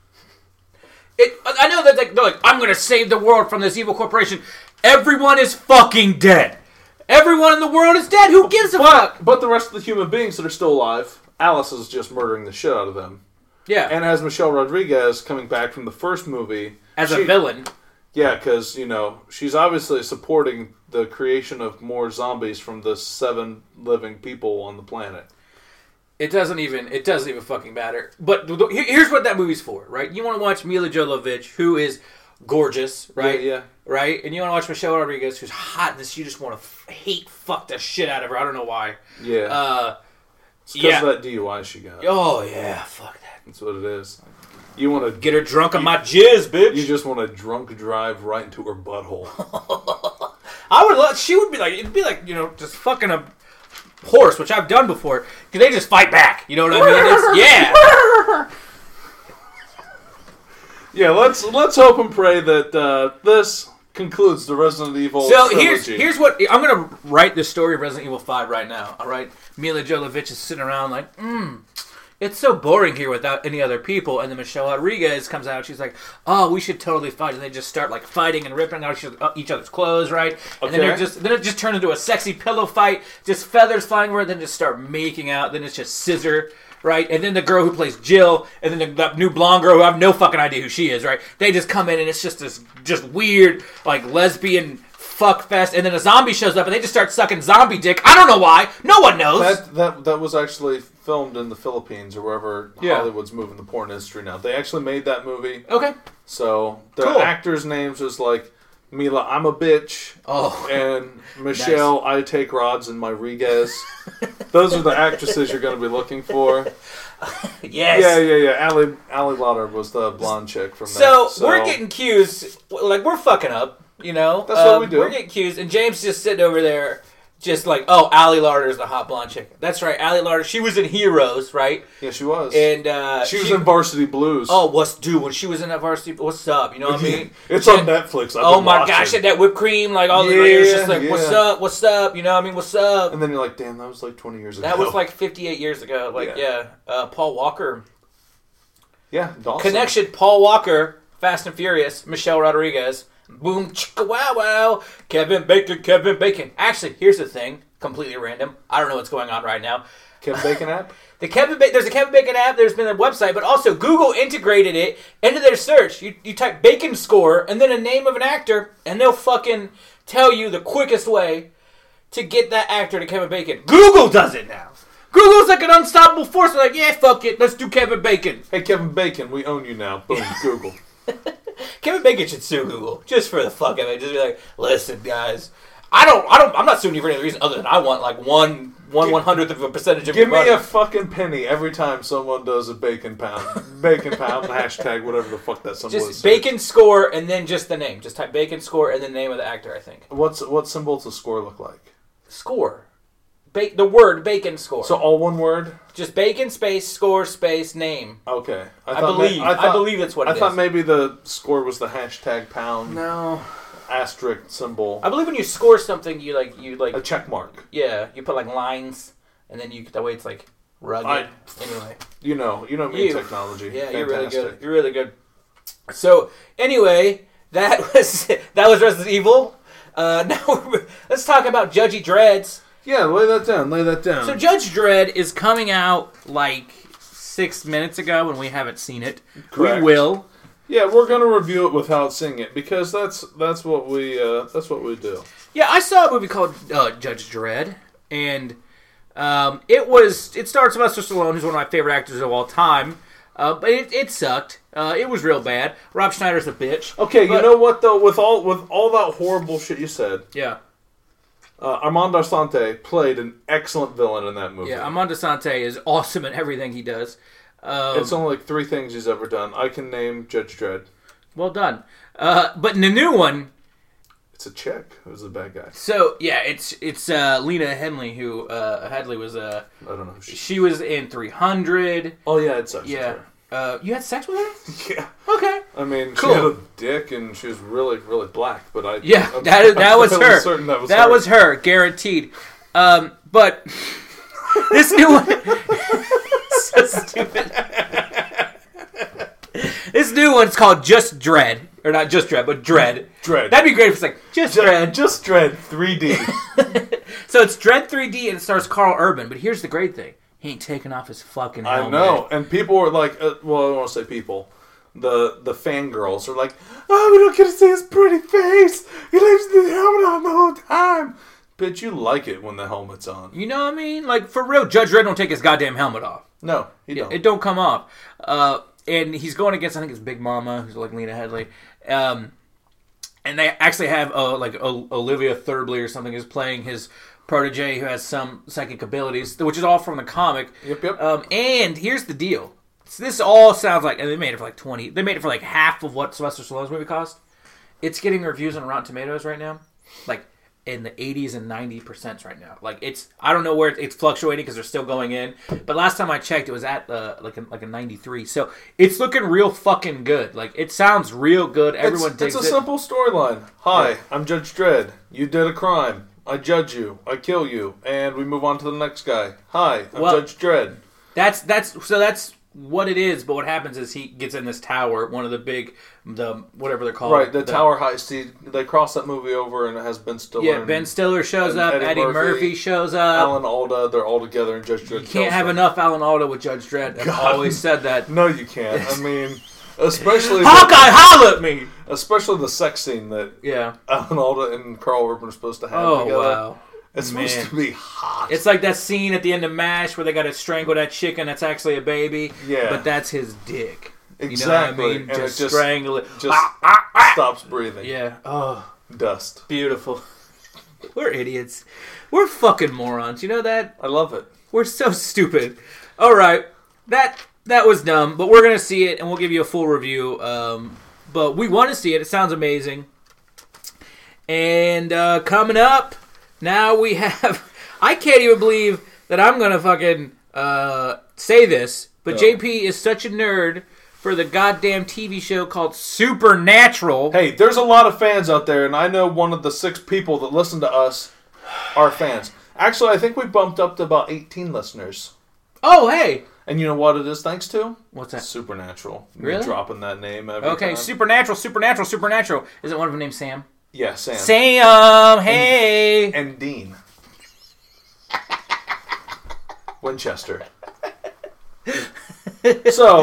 Speaker 2: It, I know that they're like, I'm going to save the world from this evil corporation. Everyone is fucking dead. Everyone in the world is dead. Who gives a
Speaker 3: but,
Speaker 2: fuck?
Speaker 3: But the rest of the human beings that are still alive, Alice is just murdering the shit out of them.
Speaker 2: Yeah.
Speaker 3: And as Michelle Rodriguez coming back from the first movie,
Speaker 2: as
Speaker 3: she,
Speaker 2: a villain.
Speaker 3: Yeah, because, you know, she's obviously supporting the creation of more zombies from the seven living people on the planet.
Speaker 2: It doesn't even, it doesn't even fucking matter. But here's what that movie's for, right? You want to watch Mila Jovovich, who is gorgeous, right?
Speaker 3: Yeah, yeah.
Speaker 2: Right? And you want to watch Michelle Rodriguez, who's hot, and you just want to f- hate fuck the shit out of her. I don't know why.
Speaker 3: Yeah.
Speaker 2: Uh,
Speaker 3: it's because
Speaker 2: yeah.
Speaker 3: of that D U I she got.
Speaker 2: Oh, yeah. Fuck that.
Speaker 3: That's what it is. You want to
Speaker 2: get her drunk on my jizz, bitch.
Speaker 3: You just want to drunk drive right into her butthole.
Speaker 2: I would love. She would be like, it'd be like, you know, just fucking a horse, which I've done before. Because they just fight back. You know what I mean? It's,
Speaker 3: yeah. Yeah. Let's let's hope and pray that uh, this concludes the Resident Evil.
Speaker 2: So
Speaker 3: trilogy.
Speaker 2: here's here's what I'm gonna write the story of Resident Evil five right now. All right, Mila Jovovich is sitting around like, mm. It's so boring here without any other people. And then Michelle Rodriguez comes out. She's like, oh, we should totally fight. And they just start like fighting and ripping out each other's clothes, right? And
Speaker 3: okay.
Speaker 2: then, they're just, then it just turns into a sexy pillow fight. Just feathers flying everywhere. Then just start making out. Then it's just scissor, right? And then the girl who plays Jill. And then the, the new blonde girl who I have no fucking idea who she is, right? They just come in and it's just this just weird like lesbian fuck fest. And then a zombie shows up and they just start sucking zombie dick. I don't know why. No one knows.
Speaker 3: That that, that was actually filmed in the Philippines or wherever
Speaker 2: yeah.
Speaker 3: Hollywood's moving the porn industry now. They actually made that movie.
Speaker 2: Okay.
Speaker 3: So the
Speaker 2: cool.
Speaker 3: actors' names was like Mila, I'm a bitch.
Speaker 2: Oh.
Speaker 3: And Michelle, nice. I take rods in my Riguez. Those are the actresses you're going to be looking for.
Speaker 2: Yes.
Speaker 3: Yeah, yeah, yeah. Ali, Ali Lauder was the blonde chick from
Speaker 2: so,
Speaker 3: that. So
Speaker 2: we're getting cues. Like, we're fucking up, you know?
Speaker 3: That's
Speaker 2: um,
Speaker 3: what we do.
Speaker 2: We're getting cues. And James just sitting over there just like, oh, Ali Larder's the hot blonde chick. That's right, Ali Larder. She was in Heroes, right?
Speaker 3: Yeah, she was.
Speaker 2: And uh,
Speaker 3: she was she, in Varsity Blues.
Speaker 2: Oh, what's dude? When she was in that Varsity, what's up? You know what I mean?
Speaker 3: It's
Speaker 2: she
Speaker 3: on
Speaker 2: had,
Speaker 3: Netflix. I've
Speaker 2: oh my
Speaker 3: watching.
Speaker 2: gosh, had that whipped cream, like all
Speaker 3: yeah,
Speaker 2: the. It was just like,
Speaker 3: yeah.
Speaker 2: what's up? What's up? You know what I mean? What's up?
Speaker 3: And then you're like, damn, that was like twenty years ago.
Speaker 2: That was like fifty-eight years ago. Like, yeah, yeah. Uh, Paul Walker.
Speaker 3: Yeah, Dawson.
Speaker 2: Connection. Paul Walker, Fast and Furious, Michelle Rodriguez. Boom, chicka, wow, wow. Kevin Bacon, Kevin Bacon. Actually, here's the thing. Completely random. I don't know what's going on right now.
Speaker 3: Kevin Bacon app?
Speaker 2: The Kevin ba- There's a Kevin Bacon app. There's been a website, but also Google integrated it into their search. You you type Bacon score and then a name of an actor, and they'll fucking tell you the quickest way to get that actor to Kevin Bacon. Google does it now. Google's like an unstoppable force. They're like, yeah, fuck it. Let's do Kevin Bacon.
Speaker 3: Hey, Kevin Bacon, we own you now. Boom, Google.
Speaker 2: Kevin Bacon should sue Google just for the fuck of it. Just be like, listen, guys, I don't, I don't, I'm not suing you for any reason other than I want like one, one one hundredth of a percentage of
Speaker 3: Give
Speaker 2: your
Speaker 3: me
Speaker 2: money.
Speaker 3: a fucking penny every time someone does a bacon pound, bacon pound hashtag whatever the fuck that symbol is.
Speaker 2: Just Bacon score and then just the name. Just type Bacon score and then the name of the actor. I think.
Speaker 3: What's what symbol does the score look like?
Speaker 2: Score. Ba- the word Bacon score.
Speaker 3: So all one word?
Speaker 2: Just Bacon space score space name.
Speaker 3: Okay,
Speaker 2: I,
Speaker 3: thought
Speaker 2: believe.
Speaker 3: ma- I,
Speaker 2: I,
Speaker 3: thought,
Speaker 2: believe that's what it
Speaker 3: I
Speaker 2: is.
Speaker 3: thought maybe the score was the hashtag pound
Speaker 2: No.
Speaker 3: asterisk symbol.
Speaker 2: I believe when you score something, you like you like
Speaker 3: A check mark.
Speaker 2: yeah, you put like lines, and then you that way it's like rugged.
Speaker 3: I-
Speaker 2: Anyway,
Speaker 3: You know, you know me
Speaker 2: You-
Speaker 3: in technology.
Speaker 2: yeah,
Speaker 3: Fantastic.
Speaker 2: you're really good. You're really good. So anyway, that was that was Resident Evil. Uh, now we're, let's talk about Judgy Dreads.
Speaker 3: Yeah, lay that down. Lay that down.
Speaker 2: So Judge Dredd is coming out like six minutes ago, and we haven't seen it.
Speaker 3: Correct.
Speaker 2: We will.
Speaker 3: Yeah, we're gonna review it without seeing it because that's that's what we uh, that's what we do.
Speaker 2: Yeah, I saw a movie called uh, Judge Dredd, and um, it was it stars Sylvester Stallone, who's one of my favorite actors of all time. Uh, but it, it sucked. Uh, it was real bad. Rob Schneider's a bitch.
Speaker 3: Okay,
Speaker 2: but,
Speaker 3: you know what though? With all with all that horrible shit you said,
Speaker 2: Yeah,
Speaker 3: uh, Armand Assante played an excellent villain in that movie.
Speaker 2: yeah. Armand Assante is awesome in everything he does. Um,
Speaker 3: It's only like three things he's ever done. I can name Judge Dredd.
Speaker 2: well done. Uh, but in the new one,
Speaker 3: It's a chick who's the bad guy.
Speaker 2: so yeah, it's it's uh, Lena Headley who uh, Headley was. Uh,
Speaker 3: I don't know who she.
Speaker 2: she was in three hundred.
Speaker 3: Oh yeah, it's sex
Speaker 2: Yeah.
Speaker 3: with
Speaker 2: Uh, you had sex with her?
Speaker 3: her. Yeah.
Speaker 2: Okay.
Speaker 3: I mean,
Speaker 2: Cool.
Speaker 3: she had a dick and she was really, really black. But I
Speaker 2: Yeah,
Speaker 3: I'm,
Speaker 2: that is, that
Speaker 3: I'm
Speaker 2: was
Speaker 3: fairly
Speaker 2: her.
Speaker 3: certain that was
Speaker 2: that
Speaker 3: her.
Speaker 2: was her, guaranteed. Um, but this new one, so stupid. This new one's called Just Dread, or not Just Dread, but Dread.
Speaker 3: Dread.
Speaker 2: That'd be great if it's like Just
Speaker 3: Ju-
Speaker 2: Dread.
Speaker 3: Just Dread three D.
Speaker 2: So it's Dread three D and it stars Carl Urban. But here's the great thing: he ain't taking off his fucking helmet.
Speaker 3: I know, and people were like, uh, well, I don't want to say people. The the fangirls are like, oh, we don't get to see his pretty face. He leaves the helmet on the whole time. Bitch, you like it when the helmet's on.
Speaker 2: You know what I mean? Like for real, Judge Dredd don't take his goddamn helmet off.
Speaker 3: No, he
Speaker 2: Yeah,
Speaker 3: don't.
Speaker 2: it don't come off. Uh, and he's going against, I think it's Big Mama, who's like Lena Headley. Um, and they actually have uh, like o- Olivia Thirlby or something is playing his protege who has some psychic abilities, which is all from the comic.
Speaker 3: Yep, yep.
Speaker 2: Um, and here's the deal: so this all sounds like, and they made it for like twenty. They made it for like half of what Sylvester Stallone's movie cost. It's getting reviews on Rotten Tomatoes right now, like in the eighties and ninety percent right now. Like it's, I don't know where it's fluctuating because they're still going in. But last time I checked, it was at uh, like a, like a ninety-three. So it's looking real fucking good. Like it sounds real good. Everyone
Speaker 3: it's,
Speaker 2: digs
Speaker 3: it's a
Speaker 2: it.
Speaker 3: simple storyline. Hi,
Speaker 2: Yeah.
Speaker 3: I'm Judge Dredd. You did a crime. I judge you. I kill you, and we move on to the next guy. Hi, I'm
Speaker 2: Well-
Speaker 3: Judge Dredd.
Speaker 2: That's that's so that's what it is. But what happens is he gets in this tower, one of the big, the whatever they're called,
Speaker 3: Right, the, Tower Heist. He, they cross that movie over, and it has Ben Stiller.
Speaker 2: Yeah,
Speaker 3: and
Speaker 2: Ben Stiller shows
Speaker 3: and
Speaker 2: up.
Speaker 3: Eddie
Speaker 2: Eddie, Murphy,
Speaker 3: Murphy,
Speaker 2: shows up.
Speaker 3: Alan Alda. They're all together, and Judge Dredd.
Speaker 2: You
Speaker 3: kills
Speaker 2: can't have
Speaker 3: them.
Speaker 2: enough Alan Alda with Judge Dredd. I've
Speaker 3: God.
Speaker 2: always said that.
Speaker 3: No, you can't. I mean, especially
Speaker 2: Hawkeye, holla at me.
Speaker 3: the, especially the sex scene that
Speaker 2: Yeah.
Speaker 3: Alan Alda and Carl Urban are supposed to have
Speaker 2: Oh
Speaker 3: together.
Speaker 2: wow.
Speaker 3: It's
Speaker 2: Man.
Speaker 3: supposed to be hot.
Speaker 2: It's like that scene at the end of MASH where they got to strangle that chicken that's actually a baby.
Speaker 3: Yeah.
Speaker 2: But that's his dick.
Speaker 3: Exactly.
Speaker 2: You know what I mean?
Speaker 3: And
Speaker 2: Just,
Speaker 3: it just-
Speaker 2: strangle it.
Speaker 3: just
Speaker 2: Ah, ah, ah.
Speaker 3: stops breathing.
Speaker 2: Yeah. Oh,
Speaker 3: Dust.
Speaker 2: beautiful. We're idiots. We're fucking morons. You know that?
Speaker 3: I love it.
Speaker 2: We're so stupid. All right. That that was dumb, but we're going to see it and we'll give you a full review. Um, but we want to see it. It sounds amazing. And uh, coming up, now we have... I can't even believe that I'm going to fucking uh, say this, but
Speaker 3: No.
Speaker 2: J P is such a nerd for the goddamn T V show called Supernatural.
Speaker 3: Hey, there's a lot of fans out there, and I know one of the six people that listen to us are fans. Actually, I think we bumped up to about eighteen listeners.
Speaker 2: Oh, hey.
Speaker 3: And you know what it is thanks to?
Speaker 2: What's that?
Speaker 3: Supernatural.
Speaker 2: Really?
Speaker 3: You're dropping that name every
Speaker 2: Okay,
Speaker 3: time.
Speaker 2: Supernatural, Supernatural, Supernatural. Isn't one of them named Sam?
Speaker 3: Yeah, Sam.
Speaker 2: Sam, hey.
Speaker 3: And Dean. Winchester. So,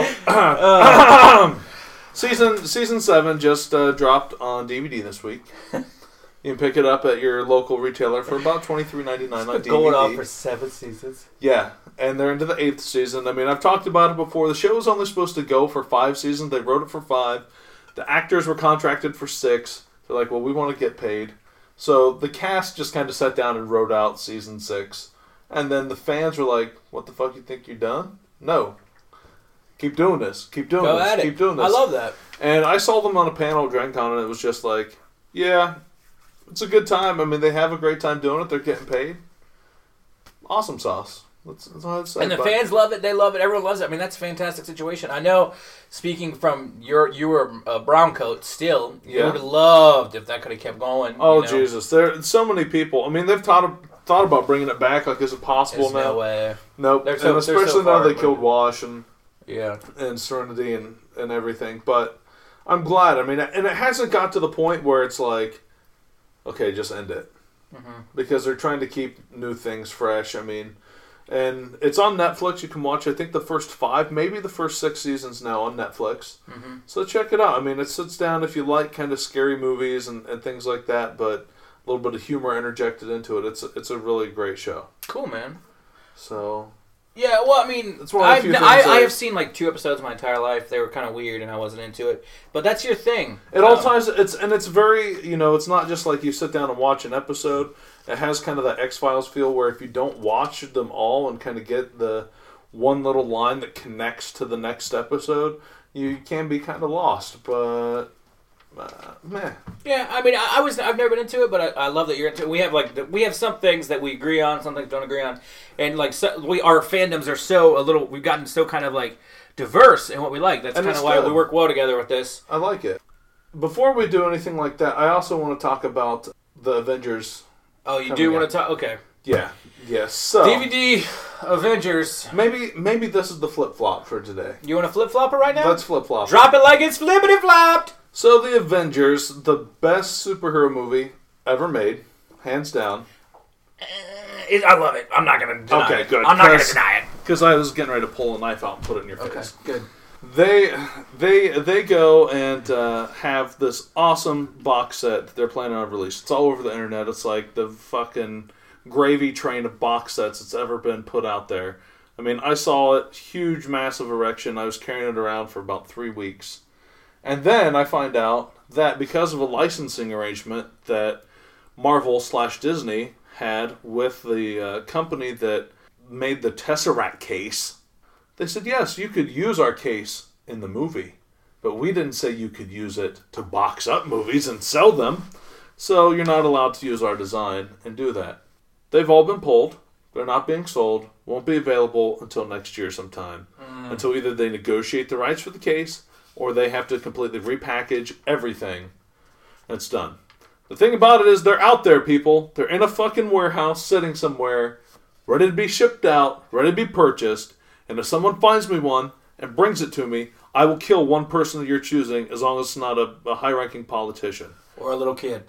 Speaker 3: season season seven just uh, dropped on D V D this week. You can pick it up at your local retailer for about twenty-three ninety-nine on D V D.
Speaker 2: Going on for seven seasons.
Speaker 3: Yeah, and they're into the eighth season. I mean, I've talked about it before. The show was only supposed to go for five seasons. They wrote it for five. The actors were contracted for six. They're like, well, we want to get paid. So the cast just kind of sat down and wrote out season six. And then the fans were like, what the fuck, you think you're done? No. Keep doing this. Keep doing
Speaker 2: Go
Speaker 3: this.
Speaker 2: at it.
Speaker 3: Keep doing this.
Speaker 2: I love that.
Speaker 3: And I saw them on a panel at DragonCon, and it was just like, yeah, it's a good time. I mean, they have a great time doing it. They're getting paid. Awesome sauce. That's, that's all I'd say.
Speaker 2: And the
Speaker 3: but,
Speaker 2: fans love it. They love it. Everyone loves it. I mean, that's a fantastic situation. I know, speaking from your, you were a brown coat still. You
Speaker 3: Yeah.
Speaker 2: would have loved if that could have kept going.
Speaker 3: Oh,
Speaker 2: you know?
Speaker 3: Jesus. There so many people. I mean, they've thought, thought about bringing it back. Like, is it possible
Speaker 2: There's
Speaker 3: now?
Speaker 2: no way.
Speaker 3: Nope.
Speaker 2: They're
Speaker 3: and
Speaker 2: so- they're so
Speaker 3: especially now
Speaker 2: far
Speaker 3: they
Speaker 2: removed.
Speaker 3: killed Wash and,
Speaker 2: Yeah.
Speaker 3: and Serenity and, and everything. But I'm glad. I mean, and it hasn't got to the point where it's like, okay, just end it.
Speaker 2: Mm-hmm.
Speaker 3: Because they're trying to keep new things fresh. I mean... And it's on Netflix. You can watch, I think, the first five, maybe the first six seasons now on Netflix.
Speaker 2: Mm-hmm.
Speaker 3: So check it out. I mean, it sits down if you like kind of scary movies and, and things like that, but a little bit of humor interjected into it. It's a, it's a really great show.
Speaker 2: Cool, man.
Speaker 3: So...
Speaker 2: Yeah, well, I mean,
Speaker 3: That's one of the
Speaker 2: I've,
Speaker 3: few
Speaker 2: I,
Speaker 3: things
Speaker 2: I
Speaker 3: I-
Speaker 2: have seen like two episodes my entire life. They were kind of weird, and I wasn't into it. But that's your thing.
Speaker 3: It all
Speaker 2: Um,
Speaker 3: ties... It's, and it's very... You know, it's not just like you sit down and watch an episode. It has kind of that X-Files feel where if you don't watch them all and kind of get the one little line that connects to the next episode, you can be kind of lost. But... Uh, meh.
Speaker 2: Yeah, I mean, I, I was I've never been into it, but I, I love that you're into it. We have like the, we have some things that we agree on, some things don't agree on, and like so, we our fandoms are so a little. We've gotten so kind of like diverse in what we like. That's
Speaker 3: And
Speaker 2: kind
Speaker 3: it's
Speaker 2: of why
Speaker 3: good.
Speaker 2: we work well together with this.
Speaker 3: I like it. Before we do anything like that, I also want to talk about the Avengers.
Speaker 2: Oh, you
Speaker 3: Coming
Speaker 2: do want
Speaker 3: up.
Speaker 2: to talk? Okay,
Speaker 3: Yeah. Yes. So
Speaker 2: D V D Avengers.
Speaker 3: maybe maybe this is the flip flop for today.
Speaker 2: You want to flip flop it right now?
Speaker 3: Let's flip flop.
Speaker 2: Drop it like it's flippity flopped.
Speaker 3: So the Avengers, the best superhero movie ever made, hands down.
Speaker 2: It, I love it. I'm not gonna deny
Speaker 3: Okay,
Speaker 2: it.
Speaker 3: good,
Speaker 2: I'm not gonna
Speaker 3: 'cause-
Speaker 2: deny it.
Speaker 3: Because I was getting ready to pull a knife out and put it in your face.
Speaker 2: Okay, good.
Speaker 3: They they they go and uh, have this awesome box set that they're planning on release. It's all over the internet. It's like the fucking gravy train of box sets that's ever been put out there. I mean, I saw it, huge, massive erection. I was carrying it around for about three weeks. And then I find out that because of a licensing arrangement that Marvel slash Disney had with the uh, company that made the Tesseract case, they said, yes, you could use our case in the movie, but we didn't say you could use it to box up movies and sell them, so you're not allowed to use our design and do that. They've all been pulled. They're not being sold. Won't be available until next year sometime. Mm. Until either they negotiate the rights for the case or they have to completely repackage everything. It's done. The thing about it is they're out there, people. They're in a fucking warehouse sitting somewhere, ready to be shipped out, ready to be purchased. And if someone finds me one and brings it to me, I will kill one person that you're choosing as long as it's not a, a high-ranking politician.
Speaker 2: Or a little kid.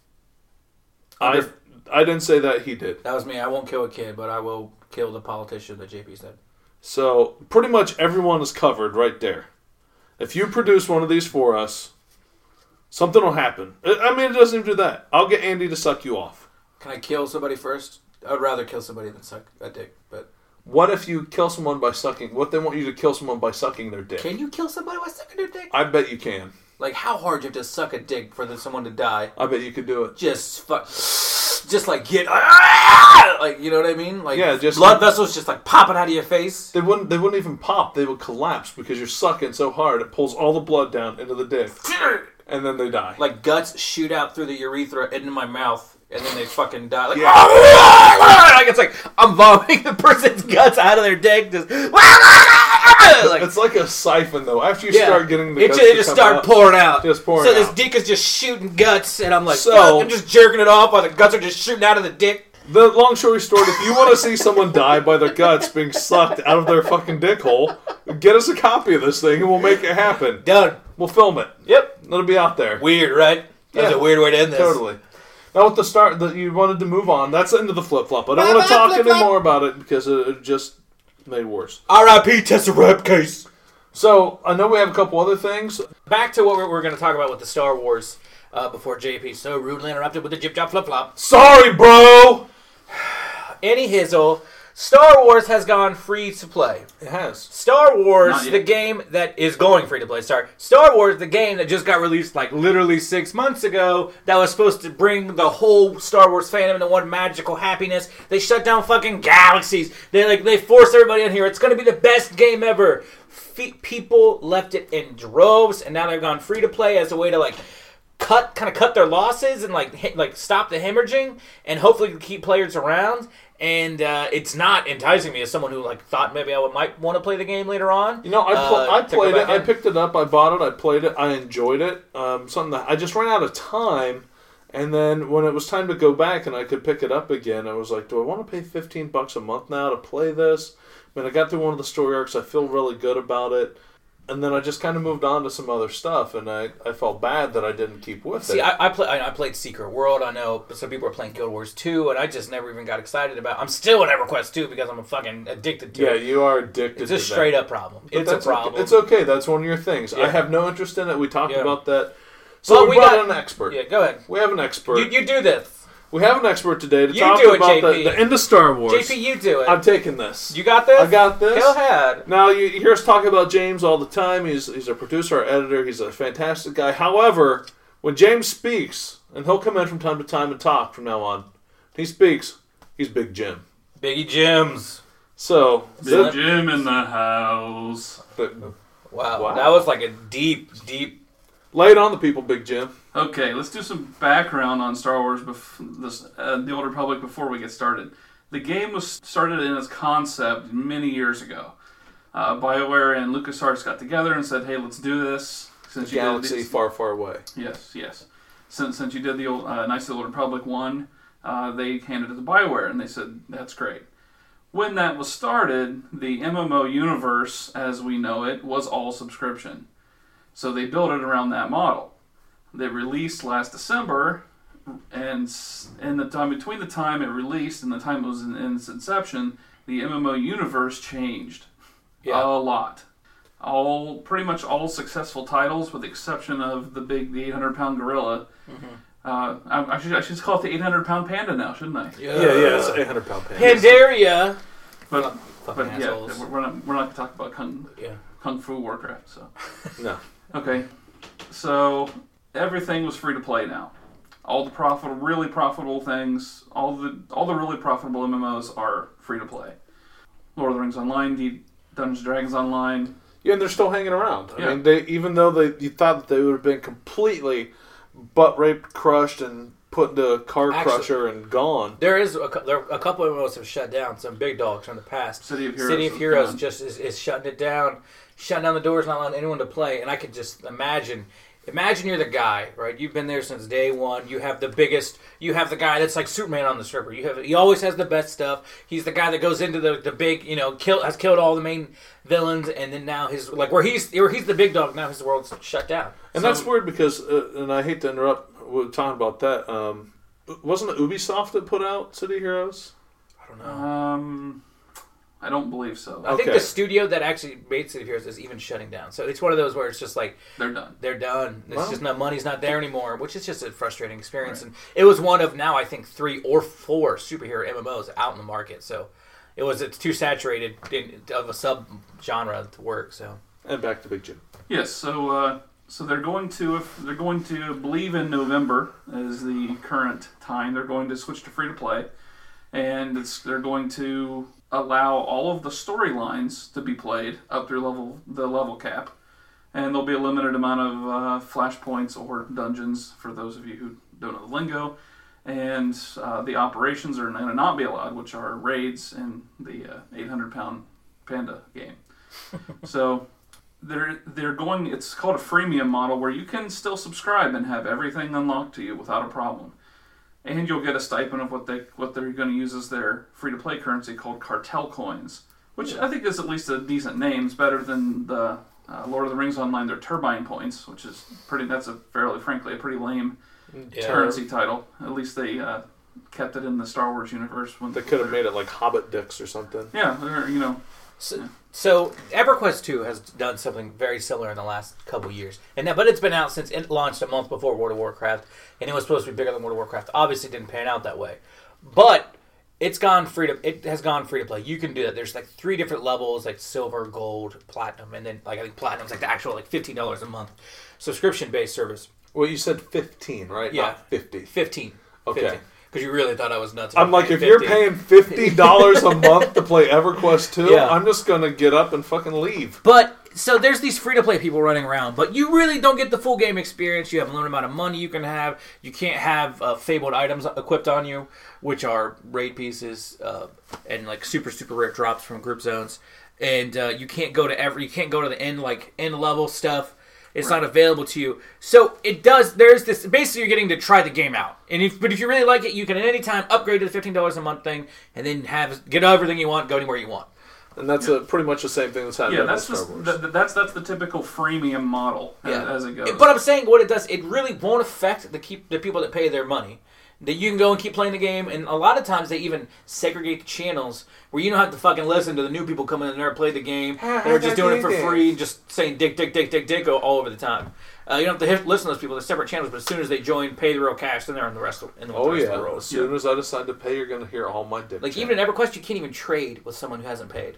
Speaker 3: I I didn't say that, he did.
Speaker 2: That was me. I won't kill a kid, but I will kill the politician that J P said.
Speaker 3: So pretty much everyone is covered right there. If you produce one of these for us, something will happen. I mean, it doesn't even do that. I'll get Andy to suck you off.
Speaker 2: Can I kill somebody first? I'd rather kill somebody than suck a dick, but...
Speaker 3: What if you kill someone by sucking... What they want you to kill someone by sucking their dick?
Speaker 2: Can you kill somebody by sucking their dick?
Speaker 3: I bet you can.
Speaker 2: Like, how hard do you have to suck a dick for someone to die?
Speaker 3: I bet you could do it.
Speaker 2: Just fuck... Just like get... Like, you know what I mean? Like,
Speaker 3: Yeah, just
Speaker 2: blood
Speaker 3: like-
Speaker 2: vessels just like popping out of your face.
Speaker 3: They wouldn't. They wouldn't even pop. They would collapse because you're sucking so hard it pulls all the blood down into the dick, and then they die.
Speaker 2: Like, guts shoot out through the urethra into my mouth, and then they fucking die. Like,
Speaker 3: Yeah.
Speaker 2: like it's like I'm vomiting the person's guts out of their dick. Just... Like,
Speaker 3: It's like a siphon, though. After you
Speaker 2: yeah.
Speaker 3: start getting the
Speaker 2: it
Speaker 3: guts
Speaker 2: just,
Speaker 3: to
Speaker 2: it just
Speaker 3: come
Speaker 2: start
Speaker 3: out,
Speaker 2: pouring out.
Speaker 3: Just pouring
Speaker 2: so this
Speaker 3: out.
Speaker 2: dick is just shooting guts, and I'm like,
Speaker 3: So-
Speaker 2: fuck, I'm just jerking it off while the guts are just shooting out of the dick.
Speaker 3: The long story short, if you want to see someone die by their guts being sucked out of their fucking dick hole, get us a copy of this thing and we'll make it happen.
Speaker 2: Done.
Speaker 3: We'll film it.
Speaker 2: Yep.
Speaker 3: It'll be out there.
Speaker 2: Weird, right? That's
Speaker 3: Yeah.
Speaker 2: a weird way to end this.
Speaker 3: Totally. Now with the start that you wanted to move on, that's the end of the flip flop. I don't want to talk
Speaker 2: Flip-flop.
Speaker 3: anymore about it because it, it just made worse.
Speaker 2: R I P Tesseract case.
Speaker 3: So I know we have a couple other things.
Speaker 2: Back to what we're, we're going to talk about with the Star Wars. uh, before J P so rudely interrupted with the Jip Jop Flip Flop.
Speaker 3: Sorry, bro!
Speaker 2: Any hizzle. Star Wars has gone free to play.
Speaker 3: It has.
Speaker 2: Star Wars,
Speaker 1: Not yet.
Speaker 2: the game that is going free to play. Sorry. Star Wars, the game that just got released like literally six months ago that was supposed to bring the whole Star Wars fandom into one magical happiness. They shut down fucking galaxies. They like they forced everybody in here. It's going to be the best game ever. Fe- people left it in droves, and now they've gone free to play as a way to like cut, kind of cut their losses and like hit, like stop the hemorrhaging, and hopefully keep players around. And uh, it's not enticing me as someone who like thought maybe I would, might want to play the game later on.
Speaker 3: You know, I, pl-
Speaker 2: uh,
Speaker 3: I
Speaker 2: to go
Speaker 3: played it.
Speaker 2: back
Speaker 3: I
Speaker 2: in.
Speaker 3: picked it up. I bought it. I played it. I enjoyed it. Um, something that I just ran out of time. And then when it was time to go back and I could pick it up again, I was like, do I want to pay fifteen bucks a month now to play this? I mean, I got through one of the story arcs. I feel really good about it. And then I just kind of moved on to some other stuff, and I, I felt bad that I didn't keep with
Speaker 2: See,
Speaker 3: it.
Speaker 2: I, I, play, I I played Secret World. I know some people are playing Guild Wars two, and I just never even got excited about. I'm still in EverQuest two because I'm fucking addicted to
Speaker 3: yeah,
Speaker 2: it.
Speaker 3: you are addicted
Speaker 2: It's
Speaker 3: to
Speaker 2: a straight up problem.
Speaker 3: But
Speaker 2: It's a
Speaker 3: that's
Speaker 2: problem.
Speaker 3: Okay. It's okay. That's one of your things.
Speaker 2: Yeah.
Speaker 3: I have no interest in it. We talked
Speaker 2: Yeah.
Speaker 3: about that. So
Speaker 2: Well,
Speaker 3: we,
Speaker 2: we
Speaker 3: brought
Speaker 2: got-
Speaker 3: in an expert.
Speaker 2: Yeah, go ahead.
Speaker 3: We have an expert.
Speaker 2: You, you do this.
Speaker 3: we have an expert today to
Speaker 2: You
Speaker 3: talk
Speaker 2: do it,
Speaker 3: about
Speaker 2: J
Speaker 3: the,
Speaker 2: P.
Speaker 3: the end of Star Wars.
Speaker 2: J P, you do it.
Speaker 3: I'm taking this.
Speaker 2: you got this?
Speaker 3: I got this.
Speaker 2: Go ahead.
Speaker 3: Now, you hear us talk about James all the time. He's he's a producer, our editor. He's a fantastic guy. However, when James speaks, and he'll come in from time to time and talk from now on, he speaks, he's Big Jim.
Speaker 2: Biggie Jims.
Speaker 3: So,
Speaker 1: Big
Speaker 3: the,
Speaker 1: Jim in the house.
Speaker 3: the,
Speaker 2: Wow.
Speaker 3: Wow.
Speaker 2: That was like a deep, deep.
Speaker 3: lay it on the people, Big Jim.
Speaker 1: Okay, let's do some background on Star Wars, bef- this, uh, The Old Republic, before we get started. The game was started in its concept many years ago. Uh, BioWare and LucasArts got together and said, hey, let's do this. Since you
Speaker 3: Galaxy
Speaker 1: did these-
Speaker 3: far, far away.
Speaker 1: Yes, yes. Since since you did the old, uh, Knights of the Old Republic one, uh, they handed it to BioWare, and they said, that's great. When that was started, the M M O universe, as we know it, was all subscription. So they built it around that model. They released last December, and s- in the time between the time it released and the time it was in, in its inception, the M M O universe changed
Speaker 2: Yeah.
Speaker 1: a lot. All pretty much all successful titles, with the exception of the big, the eight hundred pound gorilla.
Speaker 2: Mm-hmm.
Speaker 1: Uh, I, I should I should call it the eight hundred pound panda now, shouldn't I?
Speaker 3: Yeah, yeah, it's eight hundred pound panda.
Speaker 2: Pandaria.
Speaker 1: But
Speaker 2: Fucking
Speaker 1: but yeah,
Speaker 2: assholes.
Speaker 1: we're we're not we're not going to talk about kung
Speaker 2: Yeah.
Speaker 1: kung fu Warcraft. So
Speaker 3: No.
Speaker 1: okay, so everything was free to play now. All the profitable, really profitable things, all the all the really profitable M M Os are free to play. Lord of the Rings Online, D- Dungeons and Dragons Online.
Speaker 3: Yeah, and they're still hanging around. I
Speaker 1: Yeah.
Speaker 3: mean, they even though they you thought that they would have been completely butt raped, crushed, and put into a car
Speaker 2: Actually-
Speaker 3: crusher and gone.
Speaker 2: There is a, cou- there, a couple of M M Os have shut down. Some big dogs from the past.
Speaker 1: City of Heroes.
Speaker 2: City of
Speaker 1: is
Speaker 2: Heroes
Speaker 1: gone.
Speaker 2: just is, is shutting it down, shutting down the doors, not allowing anyone to play. And I could just imagine, imagine you're the guy, right? You've been there since day one. You have the biggest. You have the guy that's like Superman on the stripper. You have he always has the best stuff. He's the guy that goes into the, the big, you know, kill has killed all the main villains, and then now his like where he's where he's the big dog. Now his world's shut down.
Speaker 3: And
Speaker 1: So-
Speaker 3: that's weird because, uh, and I hate to interrupt, we're talking about that. Um, wasn't it Ubisoft that put out City of Heroes?
Speaker 2: I don't know.
Speaker 1: Um, I don't believe so.
Speaker 2: I think
Speaker 3: okay.
Speaker 2: the studio that actually made City of Heroes is even shutting down. So it's one of those where it's just like
Speaker 1: They're done.
Speaker 2: they're done. It's
Speaker 3: Well-
Speaker 2: just not money's not there anymore, which is just a frustrating experience. And it was one of now I think three or four superhero M M Os out in the market. So it was it's too saturated in, of a sub genre to work. So
Speaker 3: And back to Big Jim.
Speaker 1: Yes, so uh, so they're going to if they're going to believe in November as the current time. They're going to switch to free to play, and it's, they're going to allow all of the storylines to be played up through level the level cap, and there'll be a limited amount of uh, flashpoints or dungeons for those of you who don't know the lingo. And uh, the operations are going to not be allowed, which are raids in the uh, eight hundred pound panda game. So they're they're going. It's called a freemium model where you can still subscribe and have everything unlocked to you without a problem, and you'll get a stipend of what they what they're going to use as their free to play currency called cartel coins, which I think is at least a decent name. It's better than the uh, Lord of the Rings Online, their turbine points, which is pretty. That's a fairly frankly a pretty lame
Speaker 2: yeah.
Speaker 1: currency title. At least they uh, kept it in the Star Wars universe. When
Speaker 3: They could have made it like Hobbit Dicks or something.
Speaker 1: yeah, they're, you know.
Speaker 2: So, so EverQuest two has done something very similar in the last couple years, and now, but it's been out since it launched a month before World of Warcraft, and it was supposed to be bigger than World of Warcraft. Obviously, it didn't pan out that way, but it's gone free to. It has gone free to play. You can do that. There's like three different levels, like silver, gold, platinum, and then like I think platinum's like the actual like fifteen dollars a month subscription based service.
Speaker 3: Well, you said fifteen, right?
Speaker 2: Yeah,
Speaker 3: Not fifty.
Speaker 2: Fifteen.
Speaker 3: Okay.
Speaker 2: Because you really thought I was nuts.
Speaker 3: I'm like, if you're paying fifty dollars a month to play EverQuest two,
Speaker 2: Yeah.
Speaker 3: I'm just going to get up and fucking leave.
Speaker 2: But, so there's these free-to-play people running around, but you really don't get the full game experience. You have a limited amount of money you can have. You can't have uh, fabled items equipped on you, which are raid pieces uh, and like super, super rare drops from group zones. And uh, you can't go to every, you can't go to the end, like, end level stuff. It's right. not available to you. So it does, there's this, basically you're getting to try the game out. And if, but if you really like it, you can at any time upgrade to the fifteen dollars a month thing and then have, get everything you want, go anywhere you want.
Speaker 3: And that's yeah. a, pretty much the same thing that's happening
Speaker 1: yeah,
Speaker 3: with
Speaker 1: that's
Speaker 3: Star
Speaker 1: just,
Speaker 3: Wars.
Speaker 1: the, that's that's the typical freemium model
Speaker 2: yeah.
Speaker 1: as, as it goes.
Speaker 2: But I'm saying what it does, it really won't affect the keep the people that pay their money. That you can go and keep playing the game, and a lot of times they even segregate the channels where you don't have to fucking listen to the new people coming in there and play the game. They're just doing it for free, just saying dick, dick, dick, dick, dick all over the time. Uh, you don't have to hit, listen to those people. They're separate channels, but as soon as they join, pay the real cash, then they're in the rest of, in the
Speaker 3: oh,
Speaker 2: rest
Speaker 3: yeah.
Speaker 2: of the world.
Speaker 3: As soon
Speaker 2: yeah.
Speaker 3: as I decide to pay, you're going to hear all my dick.
Speaker 2: Like,
Speaker 3: channel.
Speaker 2: even in EverQuest, you can't even trade with someone who hasn't paid.